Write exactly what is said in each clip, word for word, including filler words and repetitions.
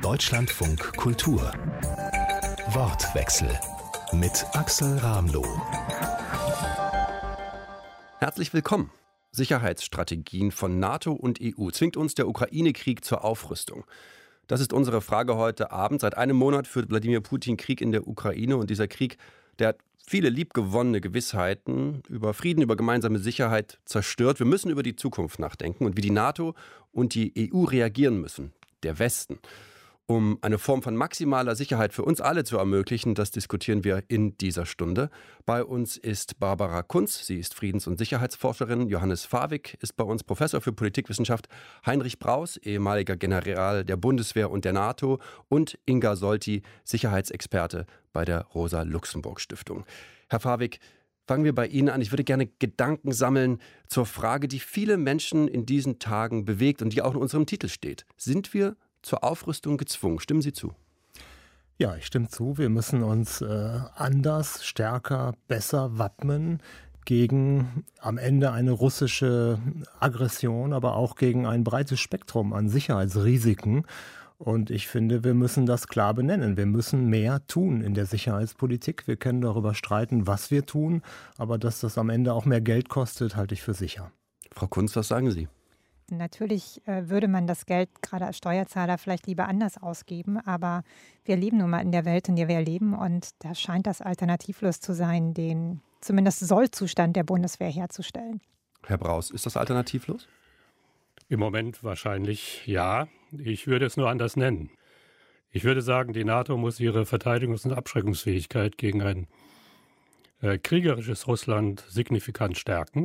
Deutschlandfunk Kultur. Wortwechsel mit Axel Ramloh. Herzlich willkommen. Sicherheitsstrategien von NATO und E U. Zwingt uns der Ukraine-Krieg zur Aufrüstung? Das ist unsere Frage heute Abend. Seit einem Monat führt Wladimir Putin Krieg in der Ukraine. Und dieser Krieg, der hat viele liebgewonnene Gewissheiten über Frieden, über gemeinsame Sicherheit zerstört. Wir müssen über die Zukunft nachdenken und wie die NATO und die E U reagieren müssen. Der Westen. Um eine Form von maximaler Sicherheit für uns alle zu ermöglichen, das diskutieren wir in dieser Stunde. Bei uns ist Barbara Kunz, sie ist Friedens- und Sicherheitsforscherin. Johannes Fawig ist bei uns Professor für Politikwissenschaft. Heinrich Braus, ehemaliger General der Bundeswehr und der NATO. Und Inga Solti, Sicherheitsexperte bei der Rosa-Luxemburg-Stiftung. Herr Fawig, fangen wir bei Ihnen an. Ich würde gerne Gedanken sammeln zur Frage, die viele Menschen in diesen Tagen bewegt und die auch in unserem Titel steht. Sind wir zur Aufrüstung gezwungen? Stimmen Sie zu? Ja, ich stimme zu. Wir müssen uns äh, anders, stärker, besser wappnen gegen am Ende eine russische Aggression, aber auch gegen ein breites Spektrum an Sicherheitsrisiken. Und ich finde, wir müssen das klar benennen. Wir müssen mehr tun in der Sicherheitspolitik. Wir können darüber streiten, was wir tun. Aber dass das am Ende auch mehr Geld kostet, halte ich für sicher. Frau Kunz, was sagen Sie? Natürlich äh, würde man das Geld gerade als Steuerzahler vielleicht lieber anders ausgeben, aber wir leben nun mal in der Welt, in der wir leben, und da scheint das alternativlos zu sein, den zumindest Sollzustand der Bundeswehr herzustellen. Herr Braus, ist das alternativlos? Im Moment wahrscheinlich ja. Ich würde es nur anders nennen. Ich würde sagen, die NATO muss ihre Verteidigungs- und Abschreckungsfähigkeit gegen ein äh, kriegerisches Russland signifikant stärken.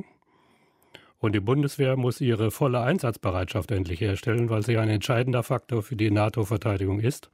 Und die Bundeswehr muss ihre volle Einsatzbereitschaft endlich herstellen, weil sie ein entscheidender Faktor für die NATO-Verteidigung ist.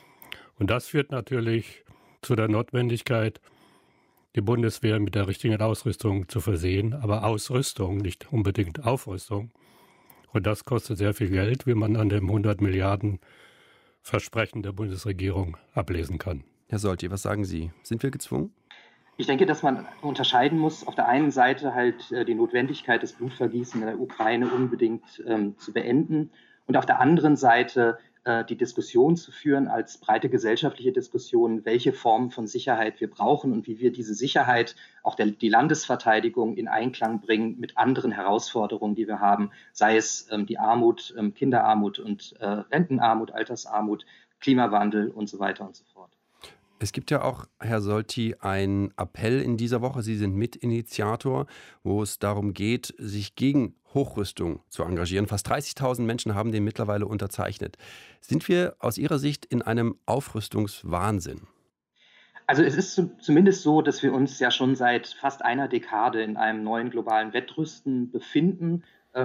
Und das führt natürlich zu der Notwendigkeit, die Bundeswehr mit der richtigen Ausrüstung zu versehen, aber Ausrüstung, nicht unbedingt Aufrüstung. Und das kostet sehr viel Geld, wie man an dem hundert Milliarden Versprechen der Bundesregierung ablesen kann. Herr Solti, was sagen Sie? Sind wir gezwungen? Ich denke, dass man unterscheiden muss, auf der einen Seite halt äh, die Notwendigkeit des Blutvergießen in der Ukraine unbedingt ähm, zu beenden und auf der anderen Seite äh, die Diskussion zu führen als breite gesellschaftliche Diskussion, welche Formen von Sicherheit wir brauchen und wie wir diese Sicherheit, auch der, die Landesverteidigung, in Einklang bringen mit anderen Herausforderungen, die wir haben, sei es ähm, die Armut, ähm, Kinderarmut und äh, Rentenarmut, Altersarmut, Klimawandel und so weiter und so fort. Es gibt ja auch, Herr Solti, einen Appell in dieser Woche. Sie sind Mitinitiator, wo es darum geht, sich gegen Hochrüstung zu engagieren. Fast dreißigtausend Menschen haben den mittlerweile unterzeichnet. Sind wir aus Ihrer Sicht in einem Aufrüstungswahnsinn? Also es ist zumindest so, dass wir uns ja schon seit fast einer Dekade in einem neuen globalen Wettrüsten befinden.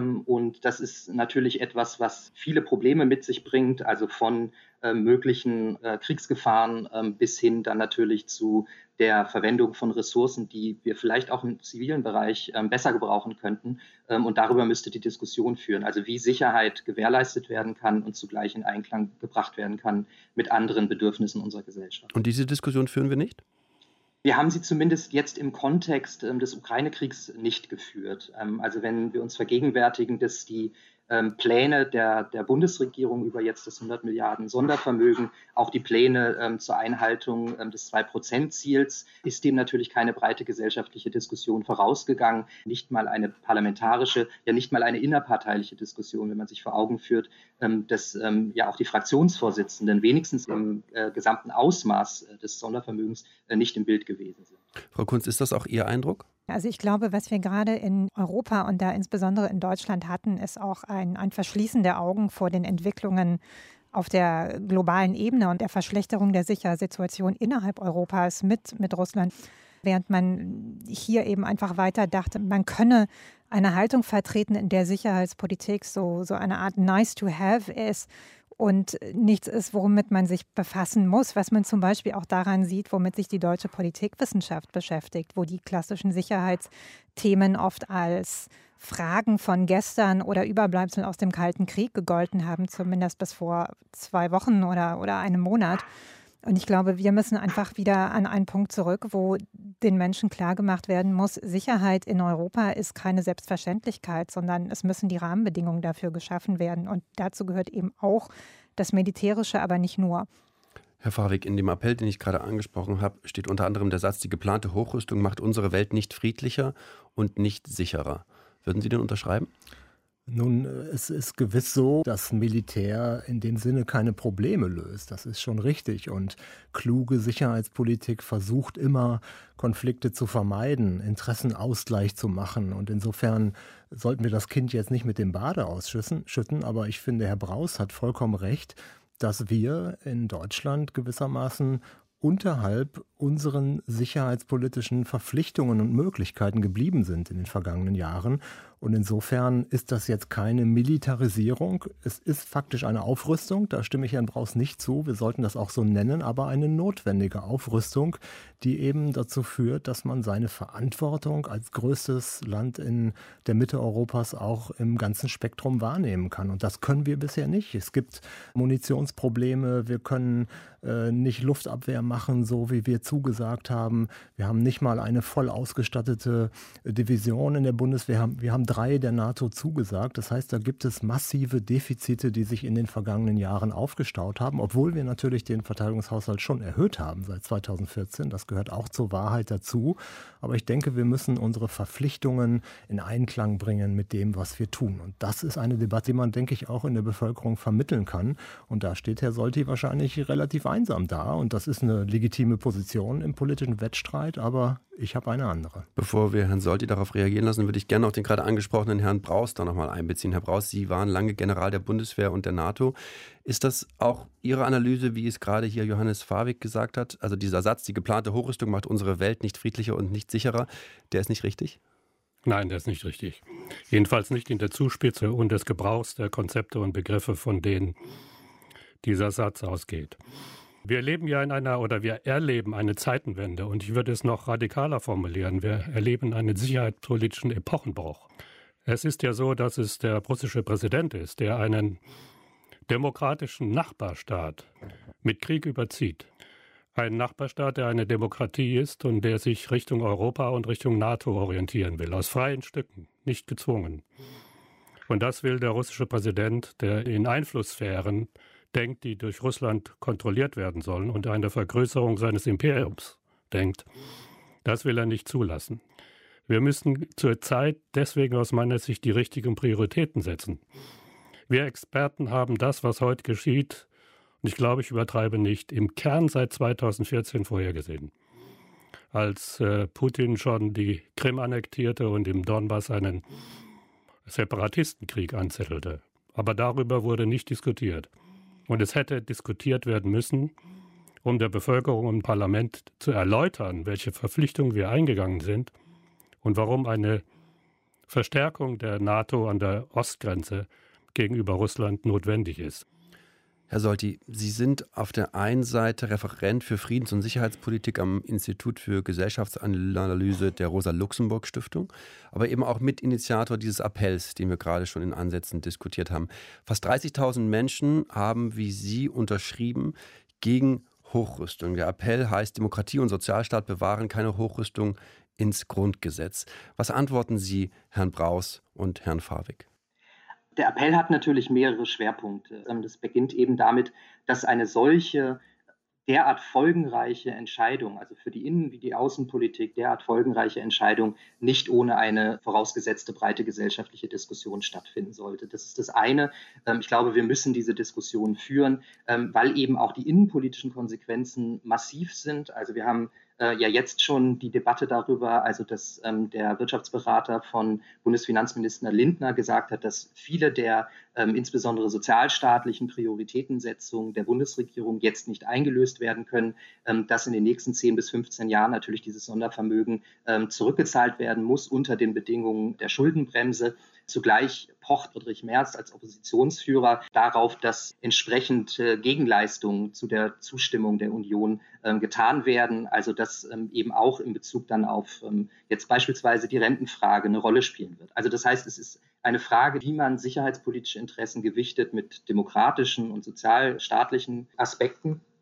Und das ist natürlich etwas, was viele Probleme mit sich bringt, also von äh, möglichen äh, Kriegsgefahren äh, bis hin dann natürlich zu der Verwendung von Ressourcen, die wir vielleicht auch im zivilen Bereich äh, besser gebrauchen könnten. Ähm, und darüber müsste die Diskussion führen, also wie Sicherheit gewährleistet werden kann und zugleich in Einklang gebracht werden kann mit anderen Bedürfnissen unserer Gesellschaft. Und diese Diskussion führen wir nicht? Wir haben sie zumindest jetzt im Kontext ähm, des Ukraine-Kriegs nicht geführt. Ähm, also wenn wir uns vergegenwärtigen, dass die ähm, Pläne der, der Bundesregierung über jetzt das hundert Milliarden Sondervermögen, auch die Pläne ähm, zur Einhaltung ähm, des zwei Prozent Ziels, ist dem natürlich keine breite gesellschaftliche Diskussion vorausgegangen. Nicht mal eine parlamentarische, ja nicht mal eine innerparteiliche Diskussion, wenn man sich vor Augen führt, ähm, dass ähm, ja auch die Fraktionsvorsitzenden wenigstens im äh, gesamten Ausmaß äh, des Sondervermögens äh, nicht im Bild gewesen sind. Frau Kunz, ist das auch Ihr Eindruck? Also ich glaube, was wir gerade in Europa und da insbesondere in Deutschland hatten, ist auch ein, ein Verschließen der Augen vor den Entwicklungen auf der globalen Ebene und der Verschlechterung der Sicherheitssituation innerhalb Europas mit, mit Russland. Während man hier eben einfach weiter dachte, man könne eine Haltung vertreten, in der Sicherheitspolitik so, so eine Art nice to have ist und nichts ist, womit man sich befassen muss, was man zum Beispiel auch daran sieht, womit sich die deutsche Politikwissenschaft beschäftigt, wo die klassischen Sicherheitsthemen oft als Fragen von gestern oder Überbleibseln aus dem Kalten Krieg gegolten haben, zumindest bis vor zwei Wochen oder, oder einem Monat. Und ich glaube, wir müssen einfach wieder an einen Punkt zurück, wo den Menschen klargemacht werden muss, Sicherheit in Europa ist keine Selbstverständlichkeit, sondern es müssen die Rahmenbedingungen dafür geschaffen werden. Und dazu gehört eben auch das Militärische aber nicht nur. Herr Fawig, in dem Appell, den ich gerade angesprochen habe, steht unter anderem der Satz, die geplante Hochrüstung macht unsere Welt nicht friedlicher und nicht sicherer. Würden Sie den unterschreiben? Nun, es ist gewiss so, dass Militär in dem Sinne keine Probleme löst. Das ist schon richtig. Und kluge Sicherheitspolitik versucht immer, Konflikte zu vermeiden, Interessenausgleich zu machen. Und insofern sollten wir das Kind jetzt nicht mit dem Bade ausschütten. Aber ich finde, Herr Braus hat vollkommen recht, dass wir in Deutschland gewissermaßen unterhalb unseren sicherheitspolitischen Verpflichtungen und Möglichkeiten geblieben sind in den vergangenen Jahren. Und insofern ist das jetzt keine Militarisierung. Es ist faktisch eine Aufrüstung. Da stimme ich Herrn Braus nicht zu. Wir sollten das auch so nennen, aber eine notwendige Aufrüstung, die eben dazu führt, dass man seine Verantwortung als größtes Land in der Mitte Europas auch im ganzen Spektrum wahrnehmen kann. Und das können wir bisher nicht. Es gibt Munitionsprobleme. Wir können äh, nicht Luftabwehr machen, so wie wir zugesagt haben. Wir haben nicht mal eine voll ausgestattete Division in der Bundeswehr. Wir haben drei der NATO zugesagt. Das heißt, da gibt es massive Defizite, die sich in den vergangenen Jahren aufgestaut haben, obwohl wir natürlich den Verteidigungshaushalt schon erhöht haben seit zweitausendvierzehn. Das gehört auch zur Wahrheit dazu. Aber ich denke, wir müssen unsere Verpflichtungen in Einklang bringen mit dem, was wir tun. Und das ist eine Debatte, die man, denke ich, auch in der Bevölkerung vermitteln kann. Und da steht Herr Solti wahrscheinlich relativ einsam da. Und das ist eine legitime Position im politischen Wettstreit, aber ich habe eine andere. Bevor wir Herrn Solti darauf reagieren lassen, würde ich gerne auch den gerade angesprochenen Herrn Braus da nochmal einbeziehen. Herr Braus, Sie waren lange General der Bundeswehr und der NATO. Ist das auch Ihre Analyse, wie es gerade hier Johannes Fawig gesagt hat? Also dieser Satz, die geplante Hochrüstung macht unsere Welt nicht friedlicher und nicht sicherer, der ist nicht richtig? Nein, der ist nicht richtig. Jedenfalls nicht in der Zuspitze und des Gebrauchs der Konzepte und Begriffe, von denen dieser Satz ausgeht. Wir leben ja in einer, oder wir erleben eine Zeitenwende und ich würde es noch radikaler formulieren. Wir erleben einen sicherheitspolitischen Epochenbruch. Es ist ja so, dass es der russische Präsident ist, der einen demokratischen Nachbarstaat mit Krieg überzieht. Ein Nachbarstaat, der eine Demokratie ist und der sich Richtung Europa und Richtung NATO orientieren will, aus freien Stücken, nicht gezwungen. Und das will der russische Präsident, der in Einflusssphären denkt, die durch Russland kontrolliert werden sollen und eine Vergrößerung seines Imperiums denkt. Das will er nicht zulassen. Wir müssen zurzeit deswegen aus meiner Sicht die richtigen Prioritäten setzen. Wir Experten haben das, was heute geschieht, und ich glaube, ich übertreibe nicht, im Kern seit zweitausendvierzehn vorhergesehen. Als äh, Putin schon die Krim annektierte und im Donbass einen Separatistenkrieg anzettelte. Aber darüber wurde nicht diskutiert. Und es hätte diskutiert werden müssen, um der Bevölkerung im Parlament zu erläutern, welche Verpflichtungen wir eingegangen sind und warum eine Verstärkung der NATO an der Ostgrenze gegenüber Russland notwendig ist. Herr Solti, Sie sind auf der einen Seite Referent für Friedens- und Sicherheitspolitik am Institut für Gesellschaftsanalyse der Rosa-Luxemburg-Stiftung, aber eben auch Mitinitiator dieses Appells, den wir gerade schon in Ansätzen diskutiert haben. Fast dreißigtausend Menschen haben wie Sie unterschrieben gegen Hochrüstung. Der Appell heißt Demokratie und Sozialstaat bewahren, keine Hochrüstung ins Grundgesetz. Was antworten Sie Herrn Braus und Herrn Fawig? Der Appell hat natürlich mehrere Schwerpunkte. Das beginnt eben damit, dass eine solche derart folgenreiche Entscheidung, also für die Innen- wie die Außenpolitik, derart folgenreiche Entscheidung nicht ohne eine vorausgesetzte breite gesellschaftliche Diskussion stattfinden sollte. Das ist das eine. Ich glaube, wir müssen diese Diskussion führen, weil eben auch die innenpolitischen Konsequenzen massiv sind. Also wir haben äh, ja jetzt schon die Debatte darüber, also dass ähm, der Wirtschaftsberater von Bundesfinanzminister Lindner gesagt hat, dass viele der ähm, insbesondere sozialstaatlichen Prioritätensetzungen der Bundesregierung jetzt nicht eingelöst werden können, ähm, dass in den nächsten zehn bis fünfzehn Jahren natürlich dieses Sondervermögen ähm, zurückgezahlt werden muss unter den Bedingungen der Schuldenbremse. Zugleich pocht Friedrich Merz als Oppositionsführer darauf, dass entsprechend äh, Gegenleistungen zu der Zustimmung der Union ähm, getan werden. Also dass ähm, eben auch in Bezug dann auf ähm, jetzt beispielsweise die Rentenfrage eine Rolle spielen wird. Also das heißt, es ist eine Frage, wie man sicherheitspolitische Interessen gewichtet mit demokratischen und sozialstaatlichen Aspekten.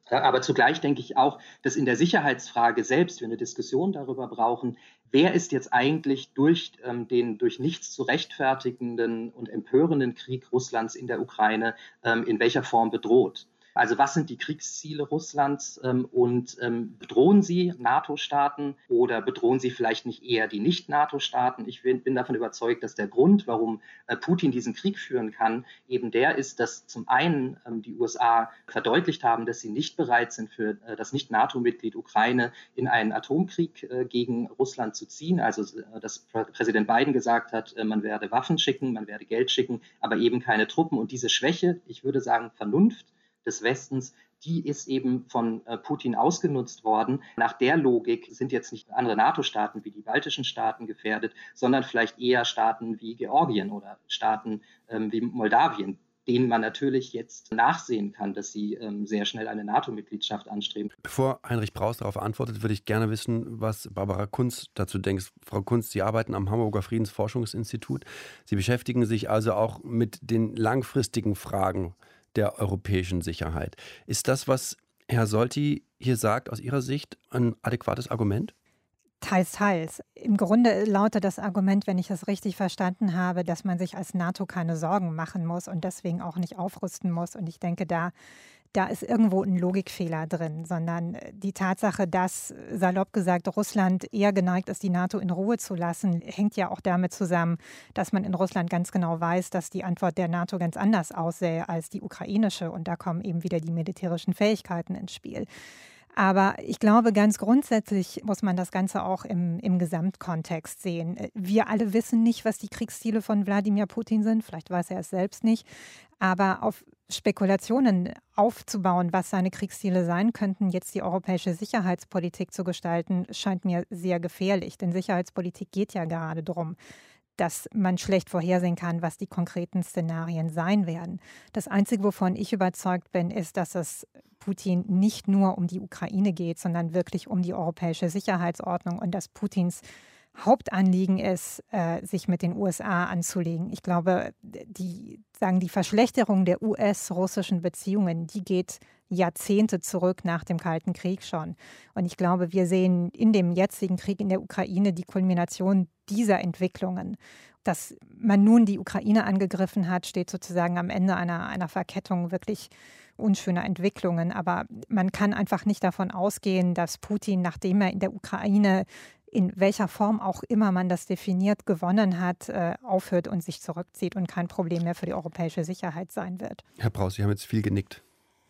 Aber zugleich denke ich auch, dass in der Sicherheitsfrage selbst wir eine Diskussion darüber brauchen, wer ist jetzt eigentlich durch ähm, den durch nichts zu rechtfertigenden und empörenden Krieg Russlands in der Ukraine ähm, in welcher Form bedroht. Also was sind die Kriegsziele Russlands ähm, und ähm, bedrohen sie NATO-Staaten oder bedrohen sie vielleicht nicht eher die Nicht-NATO-Staaten? Ich bin, bin davon überzeugt, dass der Grund, warum äh, Putin diesen Krieg führen kann, eben der ist, dass zum einen ähm, die U S A verdeutlicht haben, dass sie nicht bereit sind, für äh, das Nicht-NATO-Mitglied Ukraine in einen Atomkrieg äh, gegen Russland zu ziehen. Also äh, dass Präsident Biden gesagt hat, äh, man werde Waffen schicken, man werde Geld schicken, aber eben keine Truppen. Und diese Schwäche, ich würde sagen Vernunft, des Westens, die ist eben von äh, Putin ausgenutzt worden. Nach der Logik sind jetzt nicht andere NATO-Staaten wie die baltischen Staaten gefährdet, sondern vielleicht eher Staaten wie Georgien oder Staaten ähm, wie Moldawien, denen man natürlich jetzt nachsehen kann, dass sie ähm, sehr schnell eine NATO-Mitgliedschaft anstreben. Bevor Heinrich Braus darauf antwortet, würde ich gerne wissen, was Barbara Kunz dazu denkt. Frau Kunz, Sie arbeiten am Hamburger Friedensforschungsinstitut. Sie beschäftigen sich also auch mit den langfristigen Fragen der europäischen Sicherheit. Ist das, was Herr Solti hier sagt, aus Ihrer Sicht ein adäquates Argument? Teils, teils. Im Grunde lautet das Argument, wenn ich das richtig verstanden habe, dass man sich als NATO keine Sorgen machen muss und deswegen auch nicht aufrüsten muss. Und ich denke, da, da ist irgendwo ein Logikfehler drin, sondern die Tatsache, dass, salopp gesagt, Russland eher geneigt ist, die NATO in Ruhe zu lassen, hängt ja auch damit zusammen, dass man in Russland ganz genau weiß, dass die Antwort der NATO ganz anders aussähe als die ukrainische. Und da kommen eben wieder die militärischen Fähigkeiten ins Spiel. Aber ich glaube, ganz grundsätzlich muss man das Ganze auch im, im Gesamtkontext sehen. Wir alle wissen nicht, was die Kriegsziele von Wladimir Putin sind. Vielleicht weiß er es selbst nicht. Aber auf Spekulationen aufzubauen, was seine Kriegsziele sein könnten, jetzt die europäische Sicherheitspolitik zu gestalten, scheint mir sehr gefährlich. Denn Sicherheitspolitik geht ja gerade darum, dass man schlecht vorhersehen kann, was die konkreten Szenarien sein werden. Das Einzige, wovon ich überzeugt bin, ist, dass es Putin nicht nur um die Ukraine geht, sondern wirklich um die europäische Sicherheitsordnung und dass Putins Hauptanliegen ist, äh, sich mit den U S A anzulegen. Ich glaube, die, sagen, die Verschlechterung der U S-russischen Beziehungen, die geht Jahrzehnte zurück nach dem Kalten Krieg schon. Und ich glaube, wir sehen in dem jetzigen Krieg in der Ukraine die Kulmination dieser Entwicklungen. Dass man nun die Ukraine angegriffen hat, steht sozusagen am Ende einer, einer Verkettung wirklich unschöner Entwicklungen. Aber man kann einfach nicht davon ausgehen, dass Putin, nachdem er in der Ukraine, in welcher Form auch immer man das definiert, gewonnen hat, äh, aufhört und sich zurückzieht und kein Problem mehr für die europäische Sicherheit sein wird. Herr Braus, Sie haben jetzt viel genickt.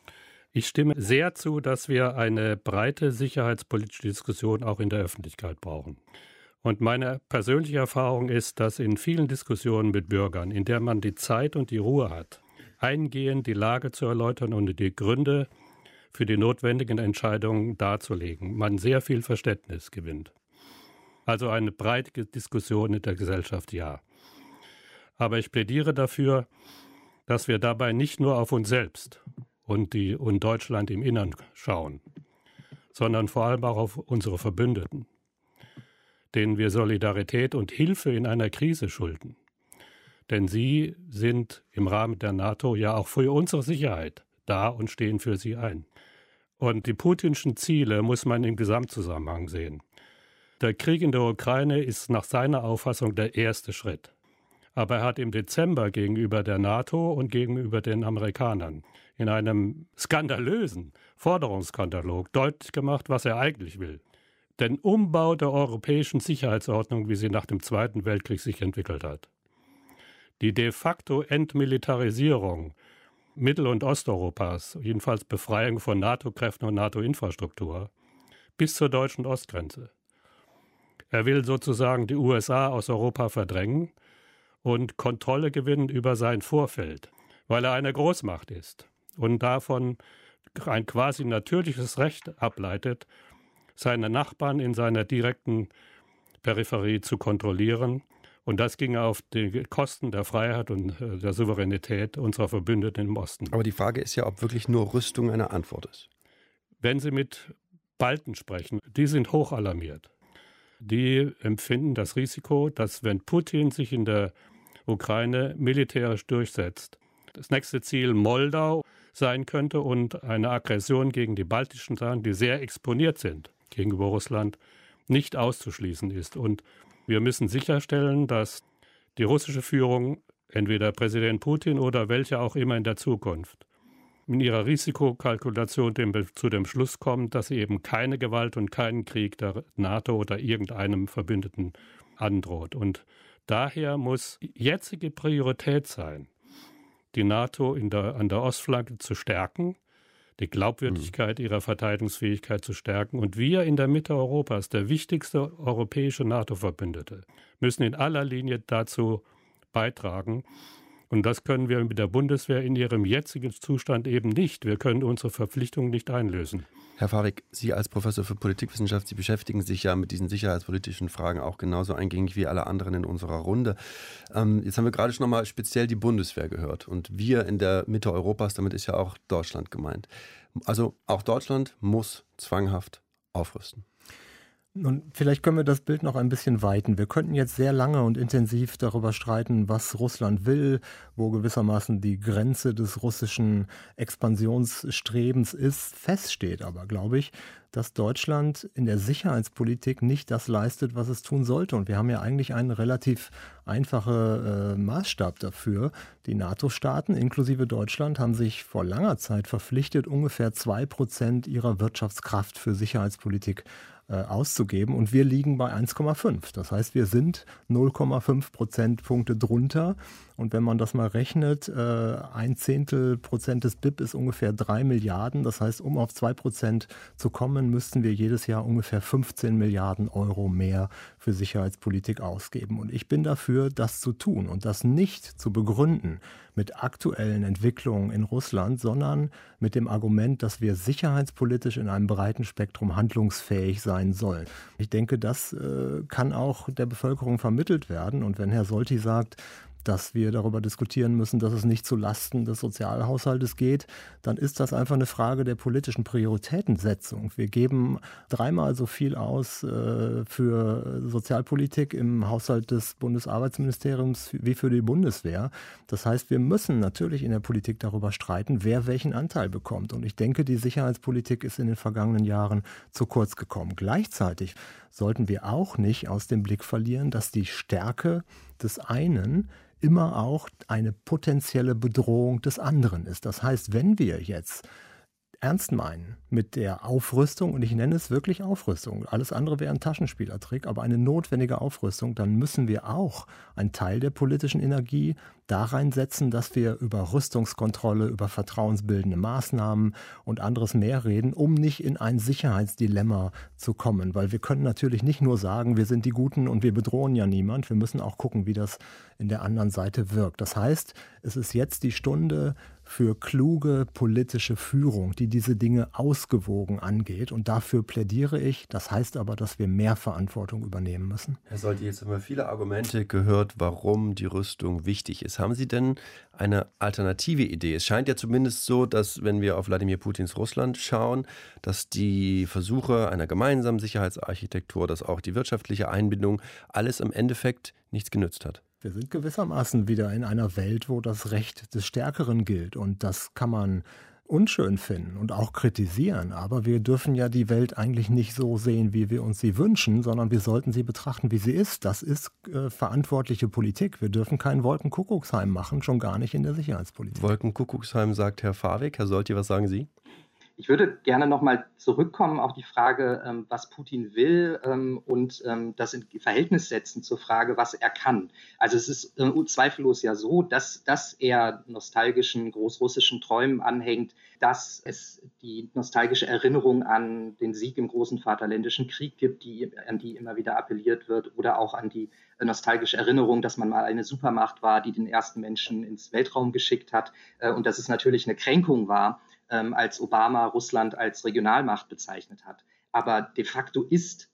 Ich stimme sehr zu, dass wir eine breite sicherheitspolitische Diskussion auch in der Öffentlichkeit brauchen. Und meine persönliche Erfahrung ist, dass in vielen Diskussionen mit Bürgern, in der man die Zeit und die Ruhe hat, eingehend die Lage zu erläutern und die Gründe für die notwendigen Entscheidungen darzulegen, man sehr viel Verständnis gewinnt. Also eine breite Diskussion in der Gesellschaft, ja. Aber ich plädiere dafür, dass wir dabei nicht nur auf uns selbst und, die, und Deutschland im Innern schauen, sondern vor allem auch auf unsere Verbündeten, denen wir Solidarität und Hilfe in einer Krise schulden. Denn sie sind im Rahmen der NATO ja auch für unsere Sicherheit da und stehen für sie ein. Und die putinschen Ziele muss man im Gesamtzusammenhang sehen. Der Krieg in der Ukraine ist nach seiner Auffassung der erste Schritt. Aber er hat im Dezember gegenüber der NATO und gegenüber den Amerikanern in einem skandalösen Forderungskatalog deutlich gemacht, was er eigentlich will. Den Umbau der europäischen Sicherheitsordnung, wie sie nach dem Zweiten Weltkrieg sich entwickelt hat. Die de facto Entmilitarisierung Mittel- und Osteuropas, jedenfalls Befreiung von NATO-Kräften und NATO-Infrastruktur, bis zur deutschen Ostgrenze. Er will sozusagen die U S A aus Europa verdrängen und Kontrolle gewinnen über sein Vorfeld, weil er eine Großmacht ist und davon ein quasi natürliches Recht ableitet, seine Nachbarn in seiner direkten Peripherie zu kontrollieren. Und das ging auf die Kosten der Freiheit und der Souveränität unserer Verbündeten im Osten. Aber die Frage ist ja, ob wirklich nur Rüstung eine Antwort ist. Wenn Sie mit Balten sprechen, die sind hoch alarmiert. Die empfinden das Risiko, dass wenn Putin sich in der Ukraine militärisch durchsetzt, das nächste Ziel Moldau, sein könnte und eine Aggression gegen die baltischen Staaten, die sehr exponiert sind gegenüber Russland, nicht auszuschließen ist. Und wir müssen sicherstellen, dass die russische Führung, entweder Präsident Putin oder welche auch immer in der Zukunft, in ihrer Risikokalkulation dem, zu dem Schluss kommt, dass sie eben keine Gewalt und keinen Krieg der NATO oder irgendeinem Verbündeten androht. Und daher muss jetzige Priorität sein, die NATO in der, an der Ostflanke zu stärken, die Glaubwürdigkeit mhm. ihrer Verteidigungsfähigkeit zu stärken. Und wir in der Mitte Europas, der wichtigste europäische NATO-Verbündete, müssen in aller Linie dazu beitragen. Und das können wir mit der Bundeswehr in ihrem jetzigen Zustand eben nicht. Wir können unsere Verpflichtungen nicht einlösen. Herr Fawig, Sie als Professor für Politikwissenschaft, Sie beschäftigen sich ja mit diesen sicherheitspolitischen Fragen auch genauso eingängig wie alle anderen in unserer Runde. Ähm, jetzt haben wir gerade schon nochmal speziell die Bundeswehr gehört. Und wir in der Mitte Europas, damit ist ja auch Deutschland gemeint. Also auch Deutschland muss zwanghaft aufrüsten. Und vielleicht können wir das Bild noch ein bisschen weiten. Wir könnten jetzt sehr lange und intensiv darüber streiten, was Russland will, wo gewissermaßen die Grenze des russischen Expansionsstrebens ist. Fest steht aber, glaube ich, dass Deutschland in der Sicherheitspolitik nicht das leistet, was es tun sollte. Und wir haben ja eigentlich einen relativ einfachen äh, Maßstab dafür. Die NATO-Staaten, inklusive Deutschland, haben sich vor langer Zeit verpflichtet, ungefähr zwei Prozent ihrer Wirtschaftskraft für Sicherheitspolitik auszugeben, und wir liegen bei eins Komma fünf. Das heißt, wir sind null Komma fünf Prozentpunkte drunter, und wenn man das mal rechnet, äh, ein Zehntel Prozent des B I P ist ungefähr drei Milliarden. Das heißt, um auf zwei Prozent zu kommen, müssten wir jedes Jahr ungefähr fünfzehn Milliarden Euro mehr für Sicherheitspolitik ausgeben. Und ich bin dafür, das zu tun und das nicht zu begründen mit aktuellen Entwicklungen in Russland, sondern mit dem Argument, dass wir sicherheitspolitisch in einem breiten Spektrum handlungsfähig sein sollen. Ich denke, das äh, kann auch der Bevölkerung vermittelt werden. Und wenn Herr Solti sagt, dass wir darüber diskutieren müssen, dass es nicht zu Lasten des Sozialhaushaltes geht, dann ist das einfach eine Frage der politischen Prioritätensetzung. Wir geben dreimal so viel aus äh, für Sozialpolitik im Haushalt des Bundesarbeitsministeriums wie für die Bundeswehr. Das heißt, wir müssen natürlich in der Politik darüber streiten, wer welchen Anteil bekommt. Und ich denke, die Sicherheitspolitik ist in den vergangenen Jahren zu kurz gekommen. Gleichzeitig sollten wir auch nicht aus dem Blick verlieren, dass die Stärke des einen immer auch eine potenzielle Bedrohung des anderen ist. Das heißt, wenn wir jetzt ernst meinen mit der Aufrüstung, und ich nenne es wirklich Aufrüstung, alles andere wäre ein Taschenspielertrick, aber eine notwendige Aufrüstung, dann müssen wir auch einen Teil der politischen Energie da reinsetzen, dass wir über Rüstungskontrolle, über vertrauensbildende Maßnahmen und anderes mehr reden, um nicht in ein Sicherheitsdilemma zu kommen. Weil wir können natürlich nicht nur sagen, wir sind die Guten und wir bedrohen ja niemand. Wir müssen auch gucken, wie das in der anderen Seite wirkt. Das heißt, es ist jetzt die Stunde für kluge politische Führung, die diese Dinge ausgewogen angeht. Und dafür plädiere ich. Das heißt aber, dass wir mehr Verantwortung übernehmen müssen. Herr Solti, jetzt haben wir viele Argumente gehört, warum die Rüstung wichtig ist. Haben Sie denn eine alternative Idee? Es scheint ja zumindest so, dass, wenn wir auf Wladimir Putins Russland schauen, dass die Versuche einer gemeinsamen Sicherheitsarchitektur, dass auch die wirtschaftliche Einbindung, alles im Endeffekt nichts genützt hat. Wir sind gewissermaßen wieder in einer Welt, wo das Recht des Stärkeren gilt. Und das kann man unschön finden und auch kritisieren. Aber wir dürfen ja die Welt eigentlich nicht so sehen, wie wir uns sie wünschen, sondern wir sollten sie betrachten, wie sie ist. Das ist äh, verantwortliche Politik. Wir dürfen keinen Wolkenkuckucksheim machen, schon gar nicht in der Sicherheitspolitik. Wolkenkuckucksheim, sagt Herr Fawig. Herr Solti, was sagen Sie? Ich würde gerne nochmal zurückkommen auf die Frage, ähm, was Putin will, ähm, und ähm, das in Verhältnis setzen zur Frage, was er kann. Also es ist äh, zweifellos ja so, dass, dass er nostalgischen großrussischen Träumen anhängt, dass es die nostalgische Erinnerung an den Sieg im großen Vaterländischen Krieg gibt, die, an die immer wieder appelliert wird, oder auch an die äh, nostalgische Erinnerung, dass man mal eine Supermacht war, die den ersten Menschen ins Weltraum geschickt hat, äh, und dass es natürlich eine Kränkung war, als Obama Russland als Regionalmacht bezeichnet hat. Aber de facto ist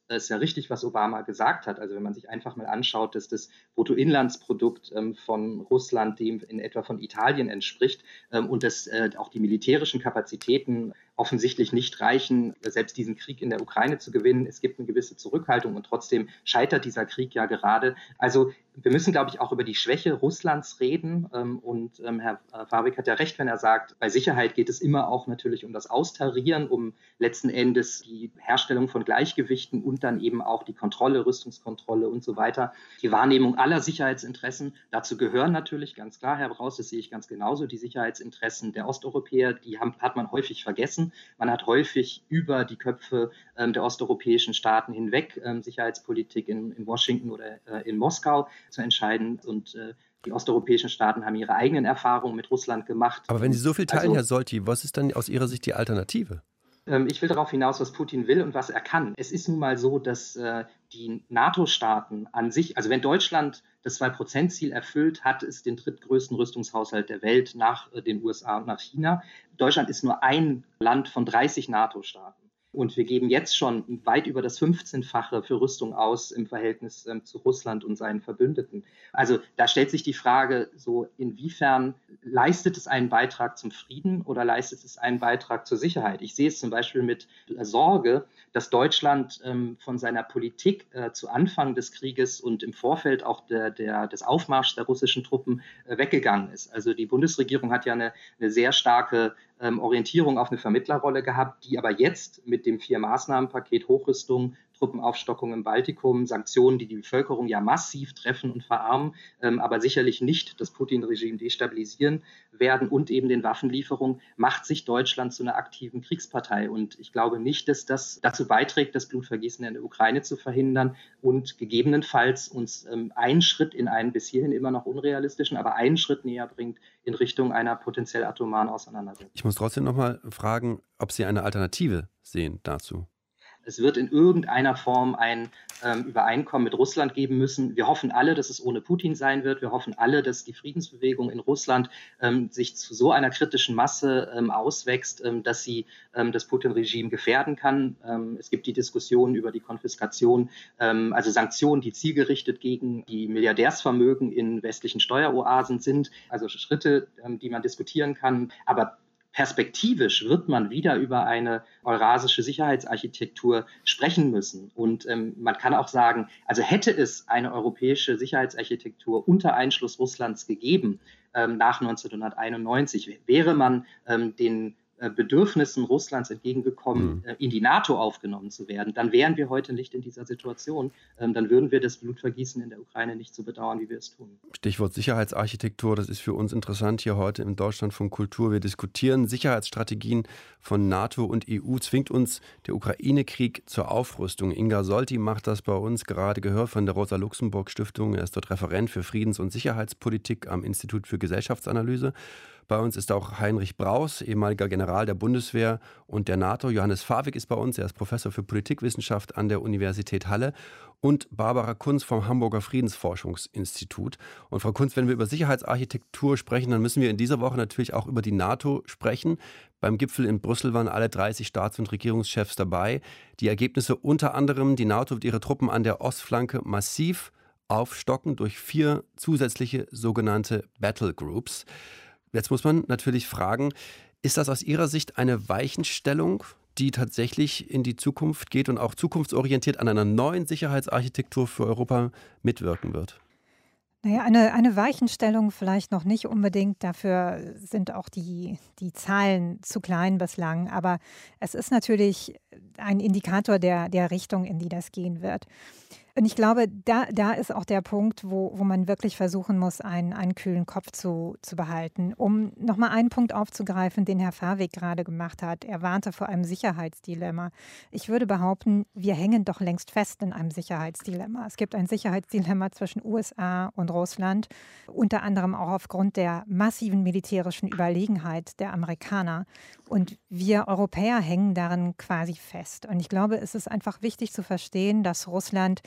äh, ist ja richtig, was Obama gesagt hat. Also wenn man sich einfach mal anschaut, dass das Bruttoinlandsprodukt ähm, von Russland dem in etwa von Italien entspricht ähm, und dass äh, auch die militärischen Kapazitäten offensichtlich nicht reichen, selbst diesen Krieg in der Ukraine zu gewinnen. Es gibt eine gewisse Zurückhaltung und trotzdem scheitert dieser Krieg ja gerade. Also wir müssen, glaube ich, auch über die Schwäche Russlands reden. Und Herr Fabik hat ja recht, wenn er sagt, bei Sicherheit geht es immer auch natürlich um das Austarieren, um letzten Endes die Herstellung von Gleichgewichten und dann eben auch die Kontrolle, Rüstungskontrolle und so weiter. Die Wahrnehmung aller Sicherheitsinteressen. Dazu gehören natürlich ganz klar, Herr Braus, das sehe ich ganz genauso, die Sicherheitsinteressen der Osteuropäer, die haben, hat man häufig vergessen. Man hat häufig über die Köpfe ähm, der osteuropäischen Staaten hinweg ähm, Sicherheitspolitik in, in Washington oder äh, in Moskau zu entscheiden. Und äh, die osteuropäischen Staaten haben ihre eigenen Erfahrungen mit Russland gemacht. Aber wenn Sie so viel teilen, also, Herr Solti, was ist dann aus Ihrer Sicht die Alternative? Ähm, ich will darauf hinaus, was Putin will und was er kann. Es ist nun mal so, dass äh, die NATO-Staaten an sich, also wenn Deutschland das zwei Prozent Ziel erfüllt, hat es den drittgrößten Rüstungshaushalt der Welt nach äh, den U S A und nach China. Deutschland ist nur ein Land von dreißig NATO-Staaten. Und wir geben jetzt schon weit über das fünfzehnfache für Rüstung aus im Verhältnis ähm, zu Russland und seinen Verbündeten. Also da stellt sich die Frage, so inwiefern leistet es einen Beitrag zum Frieden oder leistet es einen Beitrag zur Sicherheit? Ich sehe es zum Beispiel mit Sorge, dass Deutschland ähm, von seiner Politik äh, zu Anfang des Krieges und im Vorfeld auch der, der, des Aufmarschs der russischen Truppen äh, weggegangen ist. Also die Bundesregierung hat ja eine, eine sehr starke ähm, Orientierung auf eine Vermittlerrolle gehabt, die aber jetzt mit dem Vier-Maßnahmen-Paket Hochrüstung, Truppenaufstockung im Baltikum, Sanktionen, die die Bevölkerung ja massiv treffen und verarmen, ähm, aber sicherlich nicht das Putin-Regime destabilisieren werden und eben den Waffenlieferungen, macht sich Deutschland zu einer aktiven Kriegspartei. Und ich glaube nicht, dass das dazu beiträgt, das Blutvergießen in der Ukraine zu verhindern und gegebenenfalls uns ähm, einen Schritt in einen bis hierhin immer noch unrealistischen, aber einen Schritt näher bringt in Richtung einer potenziell atomaren Auseinandersetzung. Ich muss trotzdem noch mal fragen, ob Sie eine Alternative sehen dazu. Es wird in irgendeiner Form ein ähm, Übereinkommen mit Russland geben müssen. Wir hoffen alle, dass es ohne Putin sein wird. Wir hoffen alle, dass die Friedensbewegung in Russland ähm, sich zu so einer kritischen Masse ähm, auswächst, ähm, dass sie ähm, das Putin-Regime gefährden kann. Ähm, es gibt die Diskussion über die Konfiskation, ähm, also Sanktionen, die zielgerichtet gegen die Milliardärsvermögen in westlichen Steueroasen sind. Also Schritte, ähm, die man diskutieren kann. Aber perspektivisch wird man wieder über eine eurasische Sicherheitsarchitektur sprechen müssen. Und ähm, man kann auch sagen, also hätte es eine europäische Sicherheitsarchitektur unter Einschluss Russlands gegeben, ähm, nach neunzehnhunderteinundneunzig, wäre man ähm, den äh, Bedürfnissen Russlands entgegengekommen, mhm. äh, in die NATO aufgenommen zu werden, dann wären wir heute nicht in dieser Situation. Ähm, dann würden wir das Blutvergießen in der Ukraine nicht so bedauern, wie wir es tun. Stichwort Sicherheitsarchitektur, das ist für uns interessant hier heute im Deutschlandfunk Kultur. Wir diskutieren Sicherheitsstrategien von NATO und E U. Zwingt uns der Ukraine-Krieg zur Aufrüstung? Inga Solti macht das bei uns gerade gehört von der Rosa-Luxemburg-Stiftung. Er ist dort Referent für Friedens- und Sicherheitspolitik am Institut für Gesellschaftsanalyse. Bei uns ist auch Heinrich Braus, ehemaliger General der Bundeswehr und der NATO. Johannes Fabik ist bei uns, er ist Professor für Politikwissenschaft an der Universität Halle. Und Barbara Kunz vom Hamburger Friedensforschungsinstitut. Und Frau Kunz, wenn wir über Sicherheitsarchitektur sprechen, dann müssen wir in dieser Woche natürlich auch über die NATO sprechen. Beim Gipfel in Brüssel waren alle dreißig Staats- und Regierungschefs dabei. Die Ergebnisse unter anderem, die NATO wird ihre Truppen an der Ostflanke massiv aufstocken durch vier zusätzliche sogenannte Battle Groups. Jetzt muss man natürlich fragen, ist das aus Ihrer Sicht eine Weichenstellung, die tatsächlich in die Zukunft geht und auch zukunftsorientiert an einer neuen Sicherheitsarchitektur für Europa mitwirken wird? Naja, eine, eine Weichenstellung vielleicht noch nicht unbedingt. Dafür sind auch die, die Zahlen zu klein bislang. Aber es ist natürlich ein Indikator der, der Richtung, in die das gehen wird. Und ich glaube, da, da ist auch der Punkt, wo, wo man wirklich versuchen muss, einen, einen kühlen Kopf zu, zu behalten. Um nochmal einen Punkt aufzugreifen, den Herr Fabik gerade gemacht hat. Er warnte vor einem Sicherheitsdilemma. Ich würde behaupten, wir hängen doch längst fest in einem Sicherheitsdilemma. Es gibt ein Sicherheitsdilemma zwischen U S A und Russland, unter anderem auch aufgrund der massiven militärischen Überlegenheit der Amerikaner. Und wir Europäer hängen darin quasi fest. Und ich glaube, es ist einfach wichtig zu verstehen, dass Russland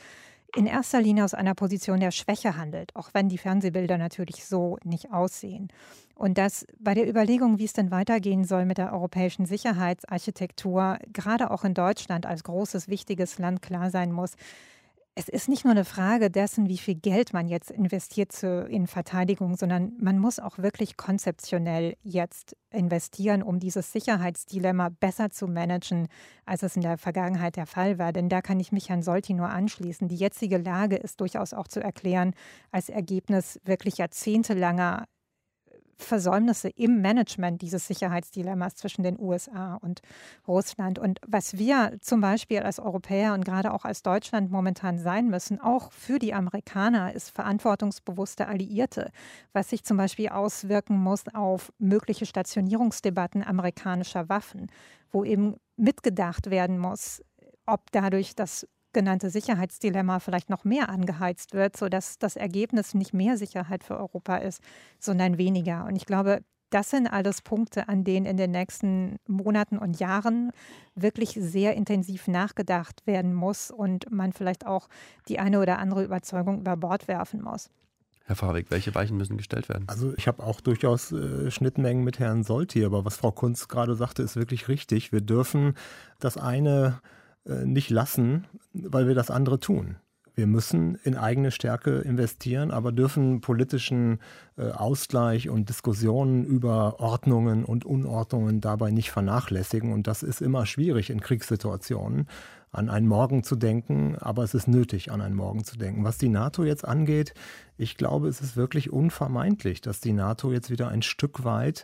in erster Linie aus einer Position der Schwäche handelt, auch wenn die Fernsehbilder natürlich so nicht aussehen. Und dass bei der Überlegung, wie es denn weitergehen soll mit der europäischen Sicherheitsarchitektur, gerade auch in Deutschland als großes, wichtiges Land klar sein muss, es ist nicht nur eine Frage dessen, wie viel Geld man jetzt investiert zu, in Verteidigung, sondern man muss auch wirklich konzeptionell jetzt investieren, um dieses Sicherheitsdilemma besser zu managen, als es in der Vergangenheit der Fall war. Denn da kann ich mich Herrn Solti nur anschließen. Die jetzige Lage ist durchaus auch zu erklären als Ergebnis wirklich jahrzehntelanger Versäumnisse im Management dieses Sicherheitsdilemmas zwischen den U S A und Russland. Und was wir zum Beispiel als Europäer und gerade auch als Deutschland momentan sein müssen, auch für die Amerikaner, ist verantwortungsbewusste Alliierte, was sich zum Beispiel auswirken muss auf mögliche Stationierungsdebatten amerikanischer Waffen, wo eben mitgedacht werden muss, ob dadurch das genannte Sicherheitsdilemma vielleicht noch mehr angeheizt wird, sodass das Ergebnis nicht mehr Sicherheit für Europa ist, sondern weniger. Und ich glaube, das sind alles Punkte, an denen in den nächsten Monaten und Jahren wirklich sehr intensiv nachgedacht werden muss und man vielleicht auch die eine oder andere Überzeugung über Bord werfen muss. Herr Farbig, welche Weichen müssen gestellt werden? Also ich habe auch durchaus äh, Schnittmengen mit Herrn Solti, aber was Frau Kunz gerade sagte, ist wirklich richtig. Wir dürfen das eine nicht lassen, weil wir das andere tun. Wir müssen in eigene Stärke investieren, aber dürfen politischen äh, Ausgleich und Diskussionen über Ordnungen und Unordnungen dabei nicht vernachlässigen. Und das ist immer schwierig in Kriegssituationen, an einen Morgen zu denken, aber es ist nötig, an einen Morgen zu denken. Was die NATO jetzt angeht, ich glaube, es ist wirklich unvermeidlich, dass die NATO jetzt wieder ein Stück weit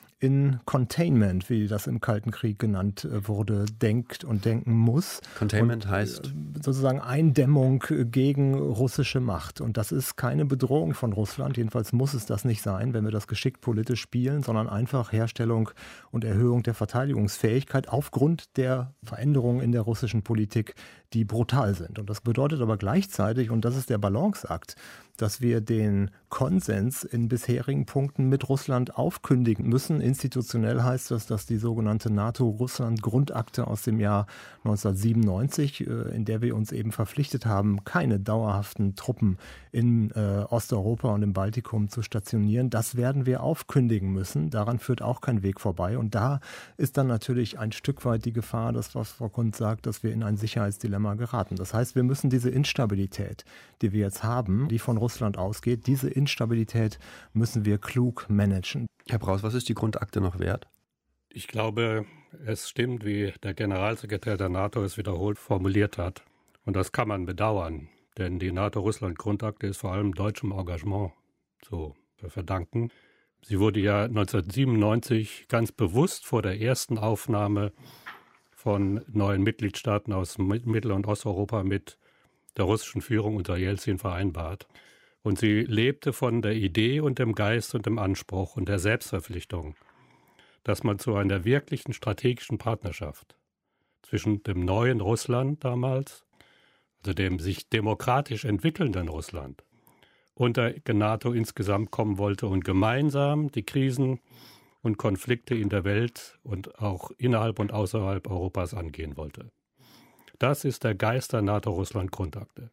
in Containment, wie das im Kalten Krieg genannt wurde, denkt und denken muss. Containment und heißt? Sozusagen Eindämmung gegen russische Macht. Und das ist keine Bedrohung von Russland, jedenfalls muss es das nicht sein, wenn wir das geschickt politisch spielen, sondern einfach Herstellung und Erhöhung der Verteidigungsfähigkeit aufgrund der Veränderungen in der russischen Politik, die brutal sind. Und das bedeutet aber gleichzeitig, und das ist der Balanceakt, dass wir den Konsens in bisherigen Punkten mit Russland aufkündigen müssen. Institutionell heißt das, dass die sogenannte NATO-Russland-Grundakte aus dem Jahr neunzehnhundertsiebenundneunzig, in der wir uns eben verpflichtet haben, keine dauerhaften Truppen in äh, Osteuropa und im Baltikum zu stationieren, das werden wir aufkündigen müssen. Daran führt auch kein Weg vorbei. Und da ist dann natürlich ein Stück weit die Gefahr, dass, was Frau Kunz sagt, dass wir in ein Sicherheitsdilemma geraten. Das heißt, wir müssen diese Instabilität, die wir jetzt haben, die von Russland ausgeht, diese Instabilität müssen wir klug managen. Herr Braus, was ist die Grundakte noch wert? Ich glaube, es stimmt, wie der Generalsekretär der NATO es wiederholt formuliert hat. Und das kann man bedauern, denn die NATO-Russland-Grundakte ist vor allem deutschem Engagement zu verdanken. Sie wurde ja neunzehnhundertsiebenundneunzig ganz bewusst vor der ersten Aufnahme von neuen Mitgliedstaaten aus Mittel- und Osteuropa mit der russischen Führung unter Jelzin vereinbart. Und sie lebte von der Idee und dem Geist und dem Anspruch und der Selbstverpflichtung, dass man zu einer wirklichen strategischen Partnerschaft zwischen dem neuen Russland damals, also dem sich demokratisch entwickelnden Russland, und der NATO insgesamt kommen wollte und gemeinsam die Krisen und Konflikte in der Welt und auch innerhalb und außerhalb Europas angehen wollte. Das ist der Geist der NATO-Russland-Grundakte.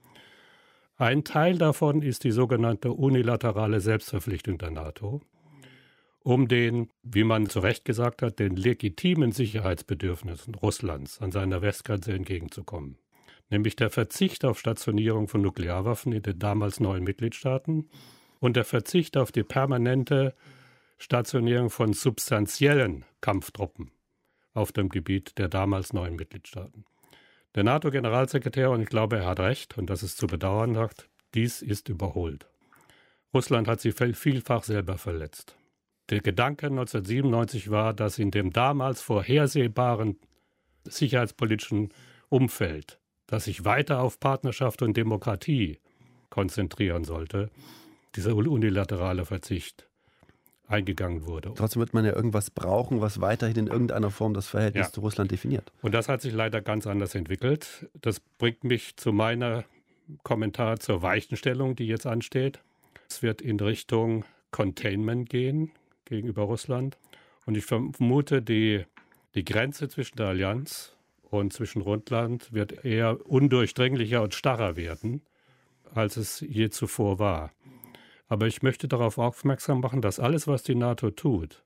Ein Teil davon ist die sogenannte unilaterale Selbstverpflichtung der NATO, um den, wie man zu Recht gesagt hat, den legitimen Sicherheitsbedürfnissen Russlands an seiner Westgrenze entgegenzukommen. Nämlich der Verzicht auf Stationierung von Nuklearwaffen in den damals neuen Mitgliedstaaten und der Verzicht auf die permanente Stationierung von substanziellen Kampftruppen auf dem Gebiet der damals neuen Mitgliedstaaten. Der NATO-Generalsekretär, und ich glaube, er hat recht, und das ist zu bedauern, sagt, dies ist überholt. Russland hat sie vielfach selber verletzt. Der Gedanke neunzehnhundertsiebenundneunzig war, dass in dem damals vorhersehbaren sicherheitspolitischen Umfeld, das sich weiter auf Partnerschaft und Demokratie konzentrieren sollte, dieser unilaterale Verzicht eingegangen wurde. Trotzdem wird man ja irgendwas brauchen, was weiterhin in irgendeiner Form das Verhältnis ja. zu Russland definiert. Und das hat sich leider ganz anders entwickelt. Das bringt mich zu meiner Kommentar zur Weichenstellung, die jetzt ansteht. Es wird in Richtung Containment gehen gegenüber Russland. Und ich vermute, die, die Grenze zwischen der Allianz Und zwischen Russland wird eher undurchdringlicher und starrer werden, als es je zuvor war. Aber ich möchte darauf aufmerksam machen, dass alles, was die NATO tut,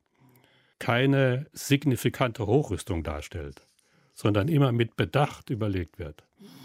keine signifikante Hochrüstung darstellt, sondern immer mit Bedacht überlegt wird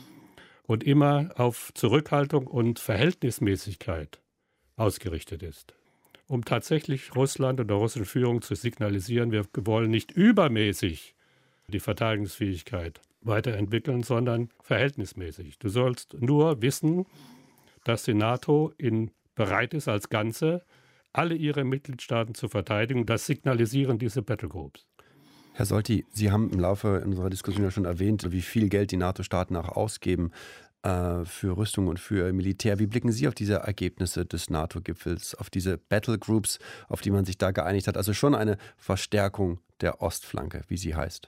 und immer auf Zurückhaltung und Verhältnismäßigkeit ausgerichtet ist, um tatsächlich Russland und der russischen Führung zu signalisieren, wir wollen nicht übermäßig die Verteidigungsfähigkeit weiterentwickeln, sondern verhältnismäßig. Du sollst nur wissen, dass die NATO in, bereit ist, als Ganze alle ihre Mitgliedstaaten zu verteidigen. Das signalisieren diese Battlegroups. Herr Solti, Sie haben im Laufe unserer Diskussion ja schon erwähnt, wie viel Geld die NATO-Staaten auch ausgeben äh, für Rüstung und für Militär. Wie blicken Sie auf diese Ergebnisse des NATO-Gipfels, auf diese Battlegroups, auf die man sich da geeinigt hat? Also schon eine Verstärkung der Ostflanke, wie sie heißt.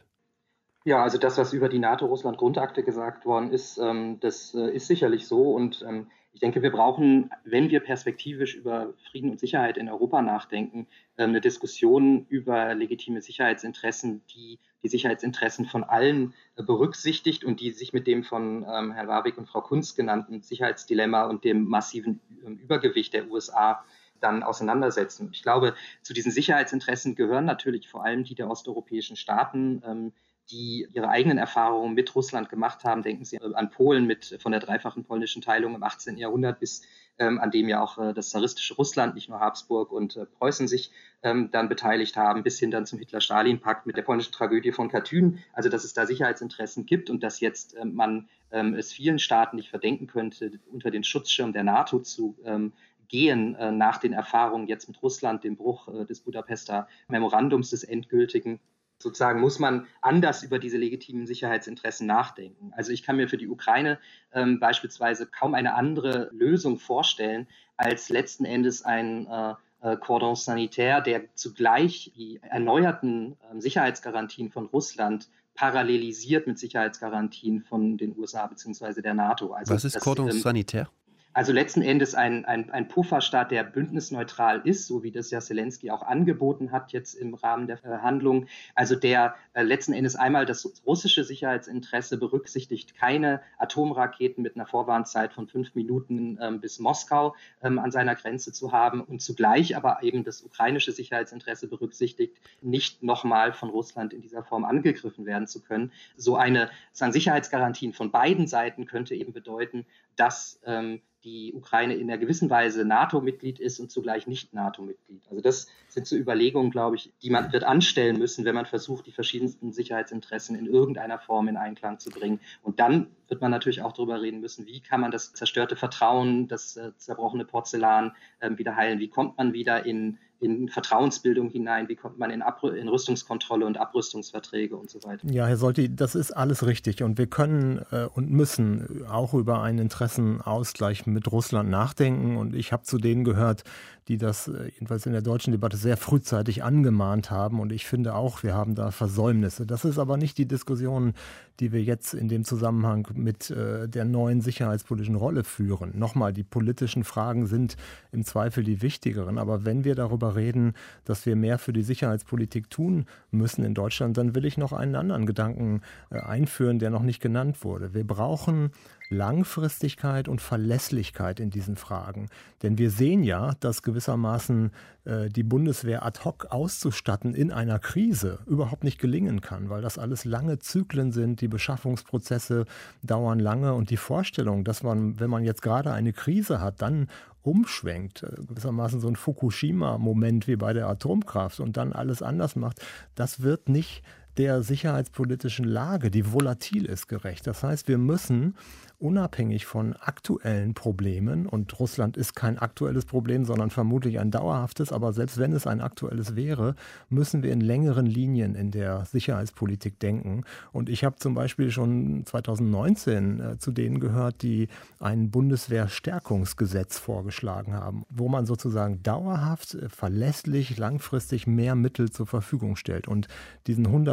Ja, also das, was über die NATO-Russland-Grundakte gesagt worden ist, ähm, das äh, ist sicherlich so. Und ähm, ich denke, wir brauchen, wenn wir perspektivisch über Frieden und Sicherheit in Europa nachdenken, ähm, eine Diskussion über legitime Sicherheitsinteressen, die die Sicherheitsinteressen von allen äh, berücksichtigt und die sich mit dem von ähm, Herrn Warwick und Frau Kunz genannten Sicherheitsdilemma und dem massiven äh, Übergewicht der U S A dann auseinandersetzen. Ich glaube, zu diesen Sicherheitsinteressen gehören natürlich vor allem die der osteuropäischen Staaten, ähm, die ihre eigenen Erfahrungen mit Russland gemacht haben. Denken Sie an Polen mit von der dreifachen polnischen Teilung im achtzehnten Jahrhundert bis ähm, an dem ja auch äh, das zaristische Russland, nicht nur Habsburg und äh, Preußen sich ähm, dann beteiligt haben, bis hin dann zum Hitler-Stalin-Pakt mit der polnischen Tragödie von Katyn. Also dass es da Sicherheitsinteressen gibt und dass jetzt äh, man ähm, es vielen Staaten nicht verdenken könnte, unter den Schutzschirm der NATO zu ähm, gehen, äh, nach den Erfahrungen jetzt mit Russland, dem Bruch äh, des Budapester Memorandums, des endgültigen. Sozusagen muss man anders über diese legitimen Sicherheitsinteressen nachdenken. Also ich kann mir für die Ukraine ähm, beispielsweise kaum eine andere Lösung vorstellen, als letzten Endes ein äh, äh, Cordon sanitaire, der zugleich die erneuerten äh, Sicherheitsgarantien von Russland parallelisiert mit Sicherheitsgarantien von den U S A bzw. der NATO. Also was ist das, Cordon ähm, sanitaire? Also letzten Endes ein, ein, ein Pufferstaat, der bündnisneutral ist, so wie das ja Zelensky auch angeboten hat jetzt im Rahmen der Verhandlungen. Also der äh, letzten Endes einmal das russische Sicherheitsinteresse berücksichtigt, keine Atomraketen mit einer Vorwarnzeit von fünf Minuten ähm, bis Moskau ähm, an seiner Grenze zu haben und zugleich aber eben das ukrainische Sicherheitsinteresse berücksichtigt, nicht nochmal von Russland in dieser Form angegriffen werden zu können. So eine so Sicherheitsgarantien von beiden Seiten könnte eben bedeuten, dass ähm, die Ukraine in einer gewissen Weise NATO-Mitglied ist und zugleich nicht NATO-Mitglied. Also das sind so Überlegungen, glaube ich, die man wird anstellen müssen, wenn man versucht, die verschiedensten Sicherheitsinteressen in irgendeiner Form in Einklang zu bringen. Und dann wird man natürlich auch darüber reden müssen, wie kann man das zerstörte Vertrauen, das äh, zerbrochene Porzellan äh, wieder heilen? Wie kommt man wieder in, in Vertrauensbildung hinein? Wie kommt man in, Abrü- in Rüstungskontrolle und Abrüstungsverträge und so weiter? Ja, Herr Solti, das ist alles richtig. Und wir können äh, und müssen auch über einen Interessenausgleich mit Russland nachdenken. Und ich habe zu denen gehört, die das äh, jedenfalls in der deutschen Debatte sehr frühzeitig angemahnt haben. Und ich finde auch, wir haben da Versäumnisse. Das ist aber nicht die Diskussion, die wir jetzt in dem Zusammenhang mit äh, der neuen sicherheitspolitischen Rolle führen. Nochmal, die politischen Fragen sind im Zweifel die wichtigeren. Aber wenn wir darüber reden, dass wir mehr für die Sicherheitspolitik tun müssen in Deutschland, dann will ich noch einen anderen Gedanken äh, einführen, der noch nicht genannt wurde. Wir brauchen Langfristigkeit und Verlässlichkeit in diesen Fragen. Denn wir sehen ja, dass gewissermaßen äh, die Bundeswehr ad hoc auszustatten in einer Krise überhaupt nicht gelingen kann, weil das alles lange Zyklen sind, die Beschaffungsprozesse dauern lange und die Vorstellung, dass man, wenn man jetzt gerade eine Krise hat, dann umschwenkt, gewissermaßen so ein Fukushima-Moment wie bei der Atomkraft und dann alles anders macht, das wird nicht der sicherheitspolitischen Lage, die volatil ist, gerecht. Das heißt, wir müssen unabhängig von aktuellen Problemen, und Russland ist kein aktuelles Problem, sondern vermutlich ein dauerhaftes, aber selbst wenn es ein aktuelles wäre, müssen wir in längeren Linien in der Sicherheitspolitik denken. Und ich habe zum Beispiel schon zwanzig neunzehn äh, zu denen gehört, die ein Bundeswehrstärkungsgesetz vorgeschlagen haben, wo man sozusagen dauerhaft, äh, verlässlich, langfristig mehr Mittel zur Verfügung stellt. Und diesen hundert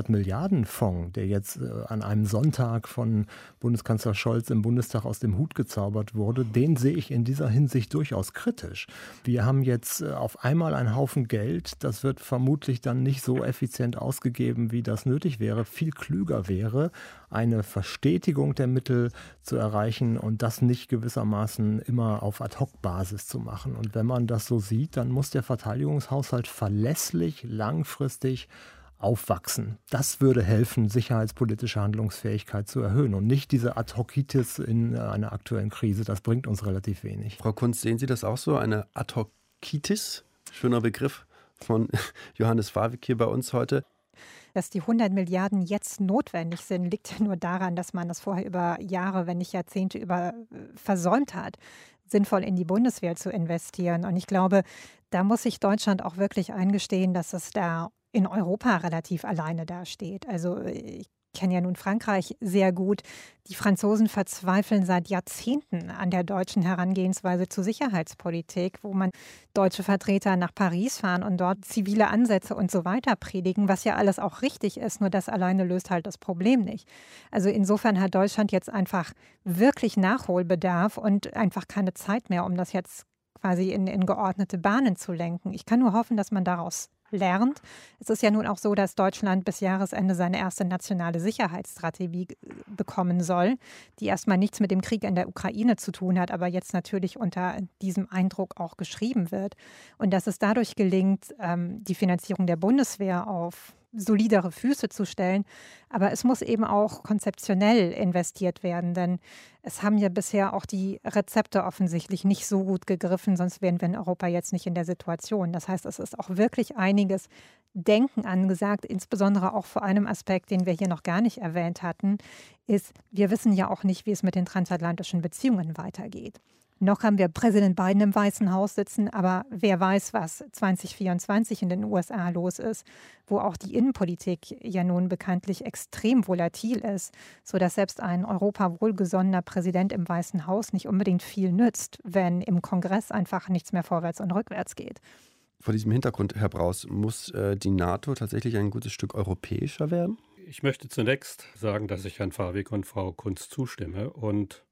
Milliarden Fonds, der jetzt äh, an einem Sonntag von Bundeskanzler Scholz im Bundestag aus dem Hut gezaubert wurde, den sehe ich in dieser Hinsicht durchaus kritisch. Wir haben jetzt äh, auf einmal einen Haufen Geld, das wird vermutlich dann nicht so effizient ausgegeben, wie das nötig wäre. Viel klüger wäre, eine Verstetigung der Mittel zu erreichen und das nicht gewissermaßen immer auf Ad-hoc-Basis zu machen. Und wenn man das so sieht, dann muss der Verteidigungshaushalt verlässlich, langfristig aufwachsen. Das würde helfen, sicherheitspolitische Handlungsfähigkeit zu erhöhen und nicht diese Ad-Hocitis in einer aktuellen Krise. Das bringt uns relativ wenig. Frau Kunz, sehen Sie das auch so? Eine Ad-Hocitis? Schöner Begriff von Johannes Fawig hier bei uns heute. Dass die hundert Milliarden jetzt notwendig sind, liegt ja nur daran, dass man das vorher über Jahre, wenn nicht Jahrzehnte über versäumt hat, sinnvoll in die Bundeswehr zu investieren. Und ich glaube, da muss sich Deutschland auch wirklich eingestehen, dass es da in Europa relativ alleine dasteht. Also ich kenne ja nun Frankreich sehr gut. Die Franzosen verzweifeln seit Jahrzehnten an der deutschen Herangehensweise zur Sicherheitspolitik, wo man deutsche Vertreter nach Paris fahren und dort zivile Ansätze und so weiter predigen, was ja alles auch richtig ist, nur das alleine löst halt das Problem nicht. Also insofern hat Deutschland jetzt einfach wirklich Nachholbedarf und einfach keine Zeit mehr, um das jetzt quasi in, in geordnete Bahnen zu lenken. Ich kann nur hoffen, dass man daraus lernt. Es ist ja nun auch so, dass Deutschland bis Jahresende seine erste nationale Sicherheitsstrategie bekommen soll, die erstmal nichts mit dem Krieg in der Ukraine zu tun hat, aber jetzt natürlich unter diesem Eindruck auch geschrieben wird. Und dass es dadurch gelingt, die Finanzierung der Bundeswehr auf solidere Füße zu stellen. Aber es muss eben auch konzeptionell investiert werden, denn es haben ja bisher auch die Rezepte offensichtlich nicht so gut gegriffen, sonst wären wir in Europa jetzt nicht in der Situation. Das heißt, es ist auch wirklich einiges Denken angesagt, insbesondere auch vor einem Aspekt, den wir hier noch gar nicht erwähnt hatten, ist, wir wissen ja auch nicht, wie es mit den transatlantischen Beziehungen weitergeht. Noch haben wir Präsident Biden im Weißen Haus sitzen, aber wer weiß, was zwanzig vierundzwanzig in den U S A los ist, wo auch die Innenpolitik ja nun bekanntlich extrem volatil ist, sodass selbst ein Europa wohlgesonnener Präsident im Weißen Haus nicht unbedingt viel nützt, wenn im Kongress einfach nichts mehr vorwärts und rückwärts geht. Vor diesem Hintergrund, Herr Braus, muss äh, die NATO tatsächlich ein gutes Stück europäischer werden? Ich möchte zunächst sagen, dass ich Herrn Fawig und Frau Kunz zustimme und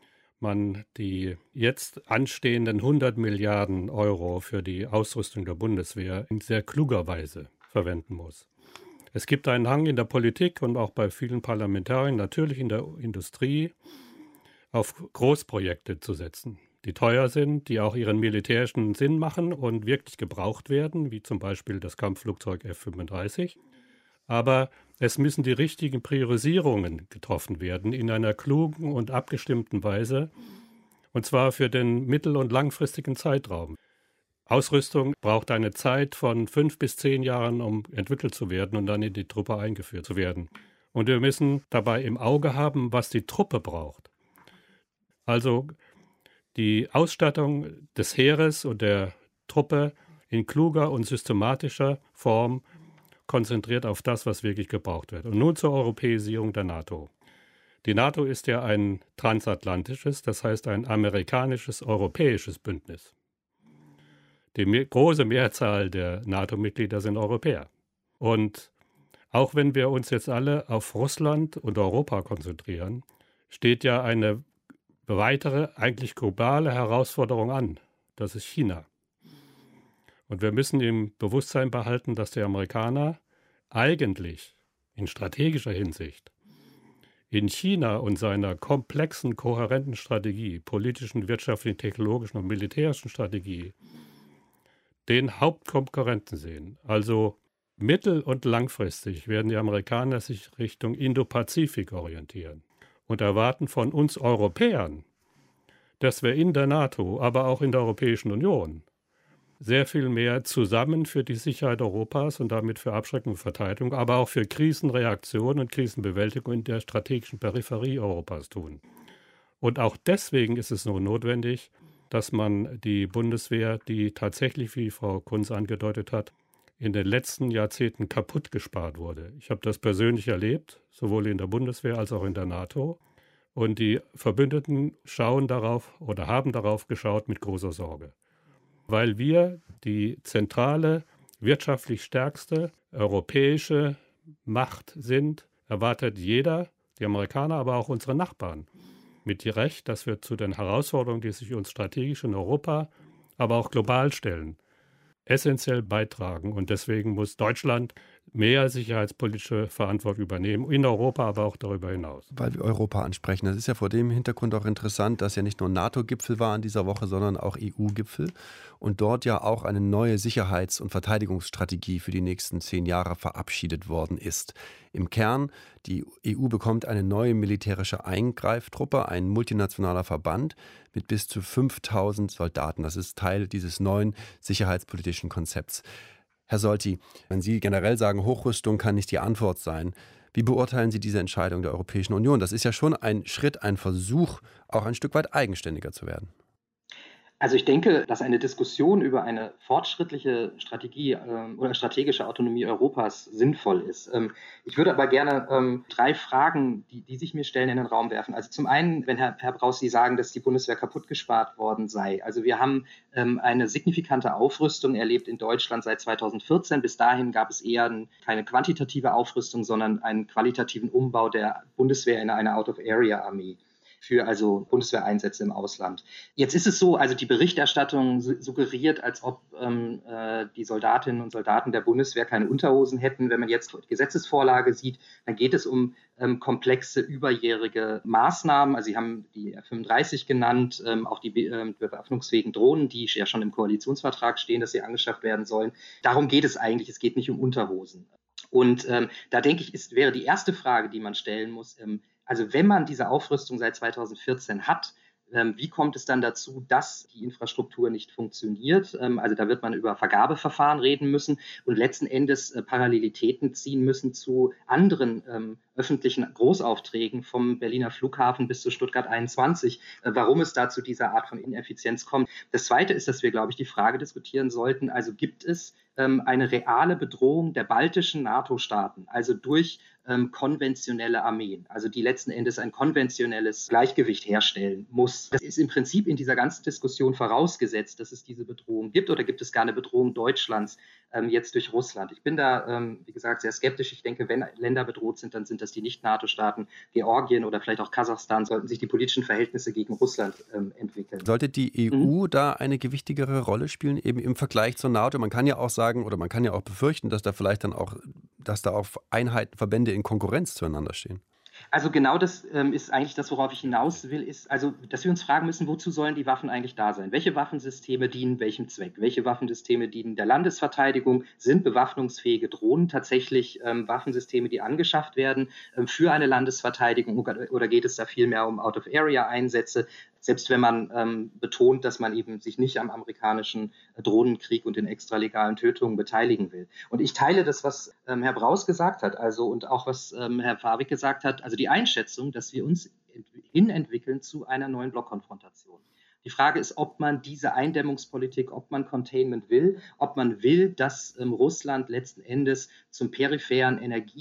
man die jetzt anstehenden hundert Milliarden Euro für die Ausrüstung der Bundeswehr in sehr kluger Weise verwenden muss. Es gibt einen Hang in der Politik und auch bei vielen Parlamentariern, natürlich in der Industrie, auf Großprojekte zu setzen, die teuer sind, die auch ihren militärischen Sinn machen und wirklich gebraucht werden, wie zum Beispiel das Kampfflugzeug F fünfunddreißig. Aber es müssen die richtigen Priorisierungen getroffen werden in einer klugen und abgestimmten Weise, und zwar für den mittel- und langfristigen Zeitraum. Ausrüstung braucht eine Zeit von fünf bis zehn Jahren, um entwickelt zu werden und dann in die Truppe eingeführt zu werden. Und wir müssen dabei im Auge haben, was die Truppe braucht. Also die Ausstattung des Heeres und der Truppe in kluger und systematischer Form konzentriert auf das, was wirklich gebraucht wird. Und nun zur Europäisierung der NATO. Die NATO ist ja ein transatlantisches, das heißt ein amerikanisches, europäisches Bündnis. Die me- große Mehrzahl der NATO-Mitglieder sind Europäer. Und auch wenn wir uns jetzt alle auf Russland und Europa konzentrieren, steht ja eine weitere, eigentlich globale Herausforderung an. Das ist China. Und wir müssen im Bewusstsein behalten, dass die Amerikaner eigentlich in strategischer Hinsicht in China und seiner komplexen, kohärenten Strategie, politischen, wirtschaftlichen, technologischen und militärischen Strategie, den Hauptkonkurrenten sehen. Also mittel- und langfristig werden die Amerikaner sich Richtung Indo-Pazifik orientieren und erwarten von uns Europäern, dass wir in der NATO, aber auch in der Europäischen Union sehr viel mehr zusammen für die Sicherheit Europas und damit für Abschreckung und Verteidigung, aber auch für Krisenreaktion und Krisenbewältigung in der strategischen Peripherie Europas tun. Und auch deswegen ist es so notwendig, dass man die Bundeswehr, die tatsächlich, wie Frau Kunz angedeutet hat, in den letzten Jahrzehnten kaputt gespart wurde. Ich habe das persönlich erlebt, sowohl in der Bundeswehr als auch in der NATO. Und die Verbündeten schauen darauf oder haben darauf geschaut mit großer Sorge. Weil wir die zentrale, wirtschaftlich stärkste europäische Macht sind, erwartet jeder, die Amerikaner, aber auch unsere Nachbarn, mit Recht, dass wir zu den Herausforderungen, die sich uns strategisch in Europa, aber auch global stellen, essentiell beitragen. Und deswegen muss Deutschland mehr sicherheitspolitische Verantwortung übernehmen, in Europa, aber auch darüber hinaus. Weil wir Europa ansprechen. Das ist ja vor dem Hintergrund auch interessant, dass ja nicht nur NATO-Gipfel war in dieser Woche, sondern auch E U-Gipfel und dort ja auch eine neue Sicherheits- und Verteidigungsstrategie für die nächsten zehn Jahre verabschiedet worden ist. Im Kern, die E U bekommt eine neue militärische Eingreiftruppe, ein multinationaler Verband mit bis zu fünftausend Soldaten. Das ist Teil dieses neuen sicherheitspolitischen Konzepts. Herr Solti, wenn Sie generell sagen, Hochrüstung kann nicht die Antwort sein, wie beurteilen Sie diese Entscheidung der Europäischen Union? Das ist ja schon ein Schritt, ein Versuch, auch ein Stück weit eigenständiger zu werden. Also ich denke, dass eine Diskussion über eine fortschrittliche Strategie äh, oder strategische Autonomie Europas sinnvoll ist. Ähm, ich würde aber gerne ähm, drei Fragen, die, die sich mir stellen, in den Raum werfen. Also zum einen, wenn Herr, Herr Braus Sie sagen, dass die Bundeswehr kaputt gespart worden sei. Also wir haben ähm, eine signifikante Aufrüstung erlebt in Deutschland seit zweitausendvierzehn. Bis dahin gab es eher ein, keine quantitative Aufrüstung, sondern einen qualitativen Umbau der Bundeswehr in eine Out-of-Area-Armee. Für also Bundeswehreinsätze im Ausland. Jetzt ist es so, also die Berichterstattung suggeriert, als ob ähm, äh, die Soldatinnen und Soldaten der Bundeswehr keine Unterhosen hätten. Wenn man jetzt die Gesetzesvorlage sieht, dann geht es um ähm, komplexe, überjährige Maßnahmen. Also Sie haben die F fünfunddreißig genannt, ähm, auch die be- äh, bewaffnungsfähigen Drohnen, die ja schon im Koalitionsvertrag stehen, dass sie angeschafft werden sollen. Darum geht es eigentlich, es geht nicht um Unterhosen. Und ähm, da denke ich, ist, wäre die erste Frage, die man stellen muss, ähm, also wenn man diese Aufrüstung seit zweitausendvierzehn hat, ähm, wie kommt es dann dazu, dass die Infrastruktur nicht funktioniert? Ähm, also da wird man über Vergabeverfahren reden müssen und letzten Endes äh, Parallelitäten ziehen müssen zu anderen ähm, öffentlichen Großaufträgen vom Berliner Flughafen bis zu Stuttgart einundzwanzig, äh, warum es da zu dieser Art von Ineffizienz kommt. Das Zweite ist, dass wir, glaube ich, die Frage diskutieren sollten, also gibt es ähm, eine reale Bedrohung der baltischen NATO-Staaten, also durch ähm, konventionelle Armeen, also die letzten Endes ein konventionelles Gleichgewicht herstellen muss. Das ist im Prinzip in dieser ganzen Diskussion vorausgesetzt, dass es diese Bedrohung gibt, oder gibt es gar eine Bedrohung Deutschlands ähm, jetzt durch Russland? Ich bin da, ähm, wie gesagt, sehr skeptisch. Ich denke, wenn Länder bedroht sind, dann sind das die Nicht-NATO-Staaten. Georgien oder vielleicht auch Kasachstan sollten sich die politischen Verhältnisse gegen Russland ähm, entwickeln. Sollte die E U Mhm. da eine gewichtigere Rolle spielen, eben im Vergleich zur NATO? Man kann ja auch sagen, oder man kann ja auch befürchten, dass da vielleicht dann auch, dass da auch Einheiten, Verbände in Konkurrenz zueinander stehen. Also genau das ähm, ist eigentlich das, worauf ich hinaus will, ist, also, dass wir uns fragen müssen, wozu sollen die Waffen eigentlich da sein? Welche Waffensysteme dienen welchem Zweck? Welche Waffensysteme dienen der Landesverteidigung? Sind bewaffnungsfähige Drohnen tatsächlich ähm, Waffensysteme, die angeschafft werden ähm, für eine Landesverteidigung, oder geht es da vielmehr um Out-of-Area-Einsätze? Selbst wenn man ähm, betont, dass man eben sich nicht am amerikanischen äh, Drohnenkrieg und den extralegalen Tötungen beteiligen will. Und ich teile das, was ähm, Herr Braus gesagt hat, also und auch was ähm, Herr Fawig gesagt hat, also die Einschätzung, dass wir uns ent- hinentwickeln zu einer neuen Blockkonfrontation. Die Frage ist, ob man diese Eindämmungspolitik, ob man Containment will, ob man will, dass ähm, Russland letzten Endes zum peripheren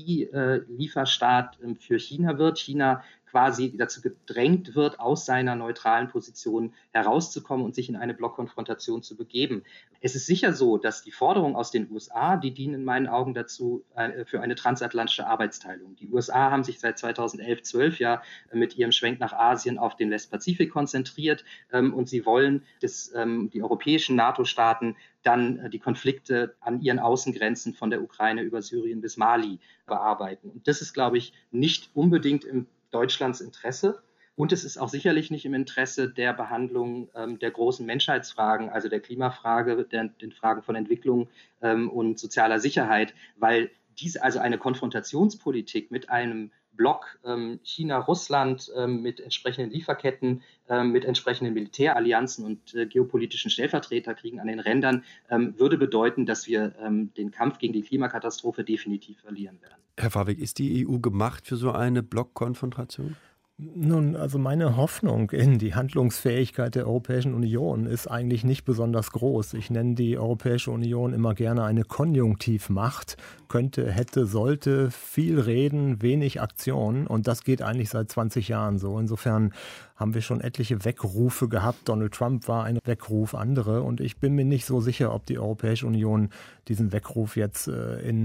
Energielieferstaat ähm, für China wird. China quasi dazu gedrängt wird, aus seiner neutralen Position herauszukommen und sich in eine Blockkonfrontation zu begeben. Es ist sicher so, dass die Forderungen aus den U S A, die dienen in meinen Augen dazu, äh, für eine transatlantische Arbeitsteilung. Die U S A haben sich seit zweitausendelf, zwölf ja äh, mit ihrem Schwenk nach Asien auf den Westpazifik konzentriert ähm, und sie wollen, dass ähm, die europäischen NATO-Staaten dann äh, die Konflikte an ihren Außengrenzen von der Ukraine über Syrien bis Mali bearbeiten. Und das ist, glaube ich, nicht unbedingt im Deutschlands Interesse. Und es ist auch sicherlich nicht im Interesse der Behandlung ähm, der großen Menschheitsfragen, also der Klimafrage, der, den Fragen von Entwicklung ähm, und sozialer Sicherheit, weil diese, also eine Konfrontationspolitik mit einem Block ähm, China, Russland ähm, mit entsprechenden Lieferketten, ähm, mit entsprechenden Militärallianzen und äh, geopolitischen Stellvertreterkriegen an den Rändern ähm, würde bedeuten, dass wir ähm, den Kampf gegen die Klimakatastrophe definitiv verlieren werden. Herr Fawig, ist die E U gemacht für so eine Blockkonfrontation? Nun, also meine Hoffnung in die Handlungsfähigkeit der Europäischen Union ist eigentlich nicht besonders groß. Ich nenne die Europäische Union immer gerne eine Konjunktivmacht. Könnte, hätte, sollte, viel reden, wenig Aktion. Und das geht eigentlich seit zwanzig Jahren so. Insofern haben wir schon etliche Weckrufe gehabt. Donald Trump war ein Weckruf, andere. Und ich bin mir nicht so sicher, ob die Europäische Union diesen Weckruf jetzt äh, in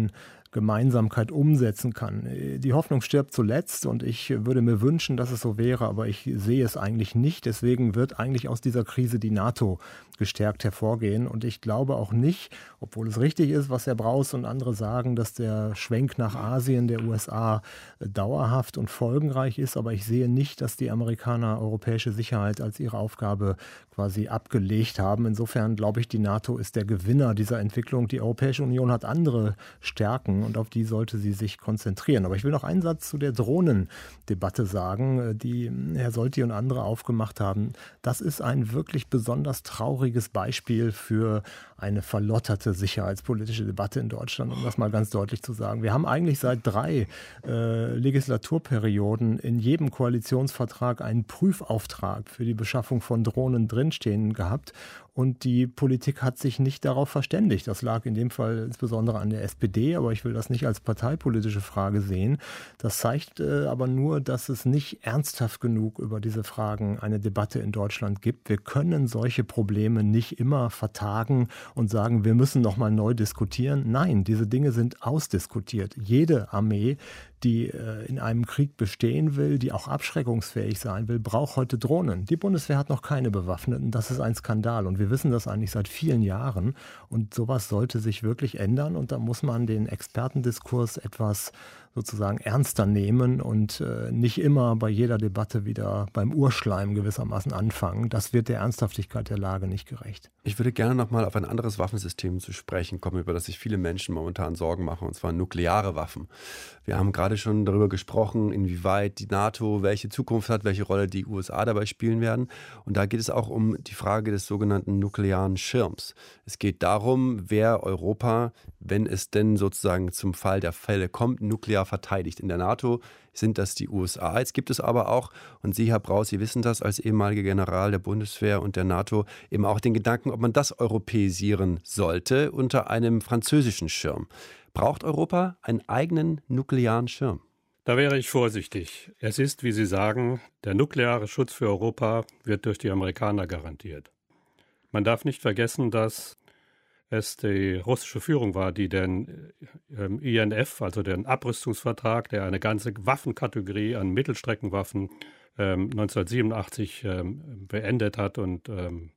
Gemeinsamkeit umsetzen kann. Die Hoffnung stirbt zuletzt und ich würde mir wünschen, dass es so wäre, aber ich sehe es eigentlich nicht. Deswegen wird eigentlich aus dieser Krise die NATO gestärkt hervorgehen. Und ich glaube auch nicht, obwohl es richtig ist, was Herr Braus und andere sagen, dass der Schwenk nach Asien der U S A dauerhaft und folgenreich ist. Aber ich sehe nicht, dass die Amerikaner europäische Sicherheit als ihre Aufgabe quasi abgelegt haben. Insofern glaube ich, die NATO ist der Gewinner dieser Entwicklung. Die Europäische Union hat andere Stärken und auf die sollte sie sich konzentrieren. Aber ich will noch einen Satz zu der Drohnendebatte sagen, die Herr Solti und andere aufgemacht haben. Das ist ein wirklich besonders trauriges Beispiel für eine verlotterte sicherheitspolitische Debatte in Deutschland, um das mal ganz deutlich zu sagen. Wir haben eigentlich seit drei äh, Legislaturperioden in jedem Koalitionsvertrag einen Prüfauftrag für die Beschaffung von Drohnen drinstehen gehabt. Und die Politik hat sich nicht darauf verständigt. Das lag in dem Fall insbesondere an der S P D, aber ich will das nicht als parteipolitische Frage sehen. Das zeigt äh, aber nur, dass es nicht ernsthaft genug über diese Fragen eine Debatte in Deutschland gibt. Wir können solche Probleme nicht immer vertagen und sagen, wir müssen noch mal neu diskutieren. Nein, diese Dinge sind ausdiskutiert. Jede Armee, die äh, in einem Krieg bestehen will, die auch abschreckungsfähig sein will, braucht heute Drohnen. Die Bundeswehr hat noch keine Bewaffneten. Das ist ein Skandal. Und wir wissen das eigentlich seit vielen Jahren. Und sowas sollte sich wirklich ändern. Und da muss man den Expertendiskurs etwas sozusagen ernster nehmen und äh, nicht immer bei jeder Debatte wieder beim Urschleim gewissermaßen anfangen. Das wird der Ernsthaftigkeit der Lage nicht gerecht. Ich würde gerne noch mal auf ein anderes Waffensystem zu sprechen kommen, über das sich viele Menschen momentan Sorgen machen, und zwar nukleare Waffen. Wir haben gerade schon darüber gesprochen, inwieweit die NATO welche Zukunft hat, welche Rolle die U S A dabei spielen werden. Und da geht es auch um die Frage des sogenannten nuklearen Schirms. Es geht darum, wer Europa, wenn es denn sozusagen zum Fall der Fälle kommt, nuklear verteidigt. In der NATO sind das die U S A. Jetzt gibt es aber auch, und Sie, Herr Braus, Sie wissen das als ehemaliger General der Bundeswehr und der NATO, eben auch den Gedanken, ob man das europäisieren sollte unter einem französischen Schirm. Braucht Europa einen eigenen nuklearen Schirm? Da wäre ich vorsichtig. Es ist, wie Sie sagen, der nukleare Schutz für Europa wird durch die Amerikaner garantiert. Man darf nicht vergessen, dass es die russische Führung war, die den ähm, I N F, also den Abrüstungsvertrag, der eine ganze Waffenkategorie an Mittelstreckenwaffen ähm, neunzehnhundertsiebenundachtzig ähm, beendet hat und ähm,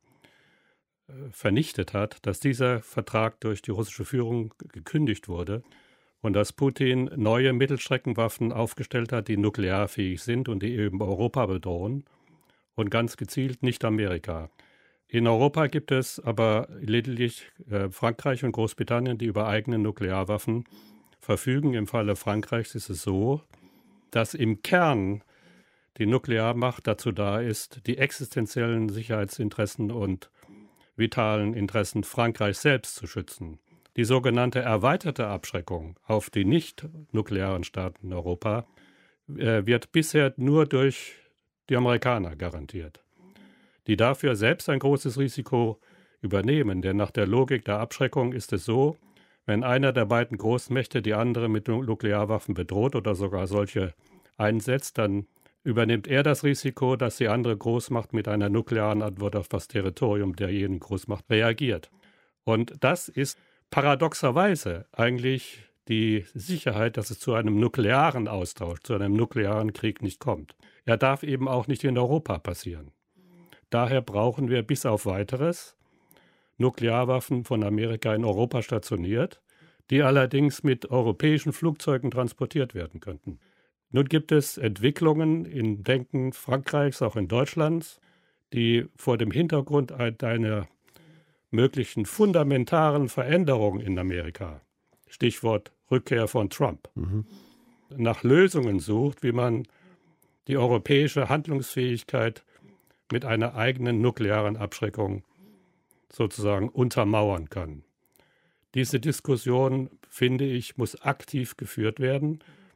vernichtet hat, dass dieser Vertrag durch die russische Führung gekündigt wurde und dass Putin neue Mittelstreckenwaffen aufgestellt hat, die nuklearfähig sind und die eben Europa bedrohen und ganz gezielt nicht Amerika. In Europa gibt es aber lediglich äh, Frankreich und Großbritannien, die über eigene Nuklearwaffen verfügen. Im Falle Frankreichs ist es so, dass im Kern die Nuklearmacht dazu da ist, die existenziellen Sicherheitsinteressen und vitalen Interessen Frankreichs selbst zu schützen. Die sogenannte erweiterte Abschreckung auf die nicht-nuklearen Staaten in Europa äh, wird bisher nur durch die Amerikaner garantiert, die dafür selbst ein großes Risiko übernehmen. Denn nach der Logik der Abschreckung ist es so, wenn einer der beiden Großmächte die andere mit Nuklearwaffen bedroht oder sogar solche einsetzt, dann übernimmt er das Risiko, dass die andere Großmacht mit einer nuklearen Antwort auf das Territorium derjenigen Großmacht reagiert. Und das ist paradoxerweise eigentlich die Sicherheit, dass es zu einem nuklearen Austausch, zu einem nuklearen Krieg nicht kommt. Er darf eben auch nicht in Europa passieren. Daher brauchen wir bis auf Weiteres Nuklearwaffen von Amerika in Europa stationiert, die allerdings mit europäischen Flugzeugen transportiert werden könnten. Nun gibt es Entwicklungen im Denken Frankreichs, auch in Deutschlands, die vor dem Hintergrund einer möglichen fundamentalen Veränderung in Amerika, Stichwort Rückkehr von Trump, mhm. nach Lösungen sucht, wie man die europäische Handlungsfähigkeit mit einer eigenen nuklearen Abschreckung sozusagen untermauern kann. Diese Diskussion, finde ich, muss aktiv geführt werden,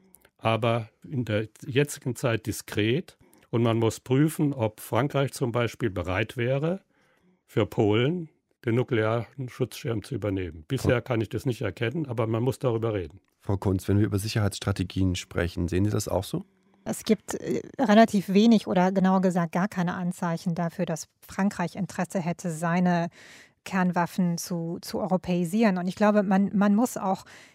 aber in der jetzigen Zeit diskret. Und man muss prüfen, ob Frankreich zum Beispiel bereit wäre, für Polen den nuklearen Schutzschirm zu übernehmen. Bisher kann ich das nicht erkennen, aber man muss darüber reden. Frau Kunz, wenn wir über Sicherheitsstrategien sprechen, sehen Sie das auch so? Es gibt äh, relativ wenig oder genauer gesagt gar keine Anzeichen dafür, dass Frankreich Interesse hätte, seine Kernwaffen zu, zu europäisieren. Und ich glaube, man, man muss auch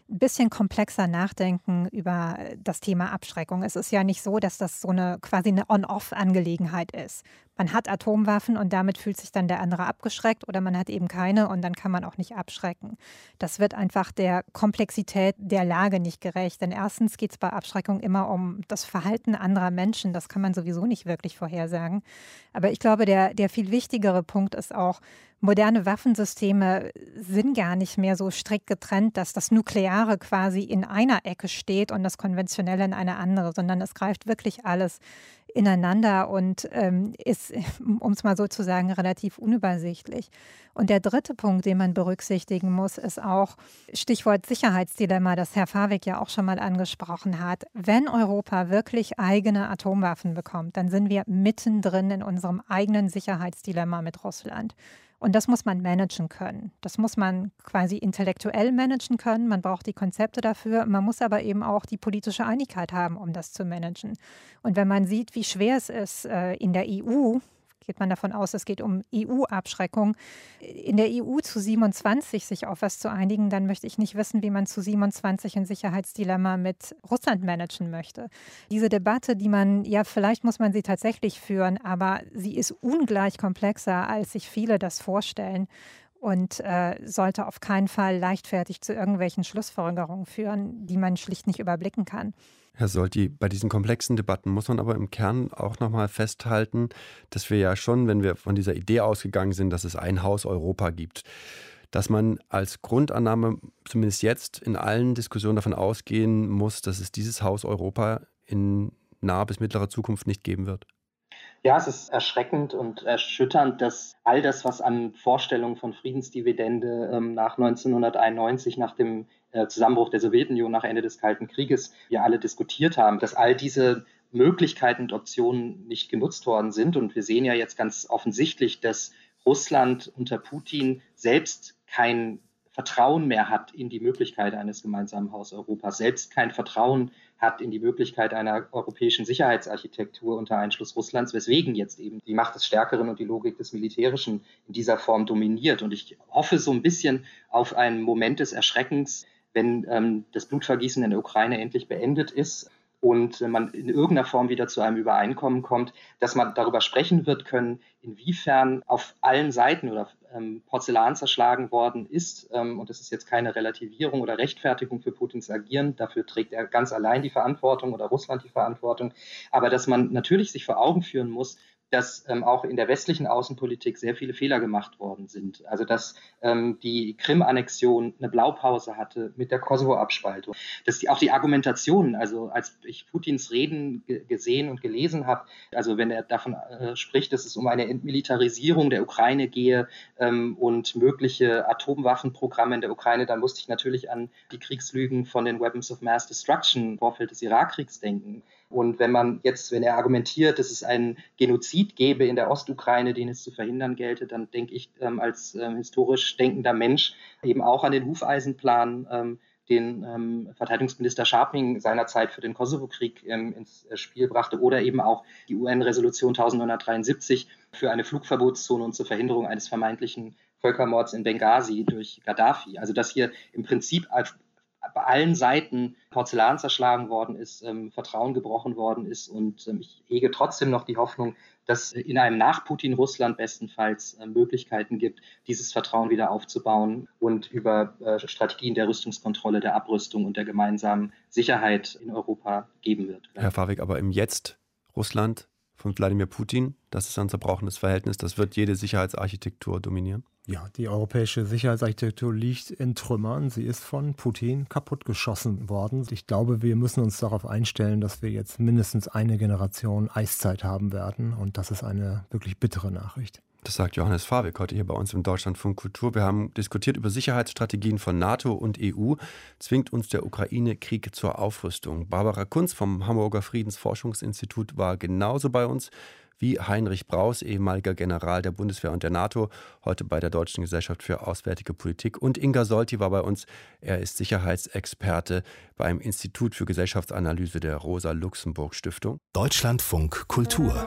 ein bisschen komplexer nachdenken über das Thema Abschreckung. Es ist ja nicht so, dass das so eine quasi eine On-Off-Angelegenheit ist. Man hat Atomwaffen und damit fühlt sich dann der andere abgeschreckt oder man hat eben keine und dann kann man auch nicht abschrecken. Das wird einfach der Komplexität der Lage nicht gerecht. Denn erstens geht es bei Abschreckung immer um das Verhalten anderer Menschen. Das kann man sowieso nicht wirklich vorhersagen. Aber ich glaube, der, der viel wichtigere Punkt ist auch, moderne Waffensysteme sind gar nicht mehr so strikt getrennt, dass das Nukleare quasi in einer Ecke steht und das Konventionelle in einer andere, sondern es greift wirklich alles ineinander und ähm, ist, um es mal so zu sagen, relativ unübersichtlich. Und der dritte Punkt, den man berücksichtigen muss, ist auch Stichwort Sicherheitsdilemma, das Herr Fawig ja auch schon mal angesprochen hat. Wenn Europa wirklich eigene Atomwaffen bekommt, dann sind wir mittendrin in unserem eigenen Sicherheitsdilemma mit Russland. Und das muss man managen können. Das muss man quasi intellektuell managen können. Man braucht die Konzepte dafür. Man muss aber eben auch die politische Einigkeit haben, um das zu managen. Und wenn man sieht, wie schwer es ist in der E U, geht man davon aus, es geht um E U-Abschreckung, in der E U zu siebenundzwanzig sich auf was zu einigen, dann möchte ich nicht wissen, wie man zu siebenundzwanzig ein Sicherheitsdilemma mit Russland managen möchte. Diese Debatte, die man, ja, vielleicht muss man sie tatsächlich führen, aber sie ist ungleich komplexer, als sich viele das vorstellen und äh, sollte auf keinen Fall leichtfertig zu irgendwelchen Schlussfolgerungen führen, die man schlicht nicht überblicken kann. Herr Solti, bei diesen komplexen Debatten muss man aber im Kern auch nochmal festhalten, dass wir ja schon, wenn wir von dieser Idee ausgegangen sind, dass es ein Haus Europa gibt, dass man als Grundannahme zumindest jetzt in allen Diskussionen davon ausgehen muss, dass es dieses Haus Europa in naher bis mittlerer Zukunft nicht geben wird. Ja, es ist erschreckend und erschütternd, dass all das, was an Vorstellungen von Friedensdividende ähm, nach neunzehnhunderteinundneunzig, nach dem äh, Zusammenbruch der Sowjetunion, nach Ende des Kalten Krieges, wir alle diskutiert haben, dass all diese Möglichkeiten und Optionen nicht genutzt worden sind. Und wir sehen ja jetzt ganz offensichtlich, dass Russland unter Putin selbst kein Vertrauen mehr hat in die Möglichkeit eines gemeinsamen Haus Europas, selbst kein Vertrauen hat in die Möglichkeit einer europäischen Sicherheitsarchitektur unter Einschluss Russlands, weswegen jetzt eben die Macht des Stärkeren und die Logik des Militärischen in dieser Form dominiert. Und ich hoffe so ein bisschen auf einen Moment des Erschreckens, wenn ähm, das Blutvergießen in der Ukraine endlich beendet ist und man in irgendeiner Form wieder zu einem Übereinkommen kommt, dass man darüber sprechen wird können, inwiefern auf allen Seiten oder ähm, Porzellan zerschlagen worden ist. Ähm, und das ist jetzt keine Relativierung oder Rechtfertigung für Putins Agieren. Dafür trägt er ganz allein die Verantwortung oder Russland die Verantwortung. Aber dass man natürlich sich vor Augen führen muss, dass ähm, auch in der westlichen Außenpolitik sehr viele Fehler gemacht worden sind. Also dass ähm, die Krim-Annexion eine Blaupause hatte mit der Kosovo-Abspaltung. Dass die, auch die Argumentationen, also als ich Putins Reden ge- gesehen und gelesen habe, also wenn er davon äh, spricht, dass es um eine Entmilitarisierung der Ukraine gehe ähm, und mögliche Atomwaffenprogramme in der Ukraine, dann musste ich natürlich an die Kriegslügen von den Weapons of Mass Destruction im Vorfeld des Irakkriegs denken. Und wenn man jetzt, wenn er argumentiert, dass es einen Genozid gäbe in der Ostukraine, den es zu verhindern gelte, dann denke ich ähm, als ähm, historisch denkender Mensch eben auch an den Hufeisenplan, ähm, den ähm, Verteidigungsminister Scharping seinerzeit für den Kosovo-Krieg ähm, ins äh, Spiel brachte, oder eben auch die U N-Resolution neunzehnhundertdreiundsiebzig für eine Flugverbotszone und zur Verhinderung eines vermeintlichen Völkermords in Benghazi durch Gaddafi. Also dass hier im Prinzip als bei allen Seiten Porzellan zerschlagen worden ist, ähm, Vertrauen gebrochen worden ist. Und ähm, ich hege trotzdem noch die Hoffnung, dass in einem Nach-Putin-Russland bestenfalls äh, Möglichkeiten gibt, dieses Vertrauen wieder aufzubauen und über äh, Strategien der Rüstungskontrolle, der Abrüstung und der gemeinsamen Sicherheit in Europa geben wird. Herr Fawig, aber im Jetzt Russland von Wladimir Putin, das ist ein zerbrochenes Verhältnis, das wird jede Sicherheitsarchitektur dominieren? Ja, die europäische Sicherheitsarchitektur liegt in Trümmern. Sie ist von Putin kaputtgeschossen worden. Ich glaube, wir müssen uns darauf einstellen, dass wir jetzt mindestens eine Generation Eiszeit haben werden. Und das ist eine wirklich bittere Nachricht. Das sagt Johannes Fawig heute hier bei uns im Deutschlandfunk Kultur. Wir haben diskutiert über Sicherheitsstrategien von NATO und E U. Zwingt uns der Ukraine-Krieg zur Aufrüstung? Barbara Kunz vom Hamburger Friedensforschungsinstitut war genauso bei uns wie Heinrich Braus, ehemaliger General der Bundeswehr und der NATO, heute bei der Deutschen Gesellschaft für Auswärtige Politik. Und Inga Solti war bei uns. Er ist Sicherheitsexperte beim Institut für Gesellschaftsanalyse der Rosa-Luxemburg-Stiftung. Deutschlandfunk Kultur.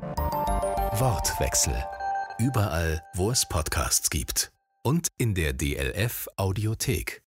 Wortwechsel. Überall, wo es Podcasts gibt. Und in der D L F Audiothek.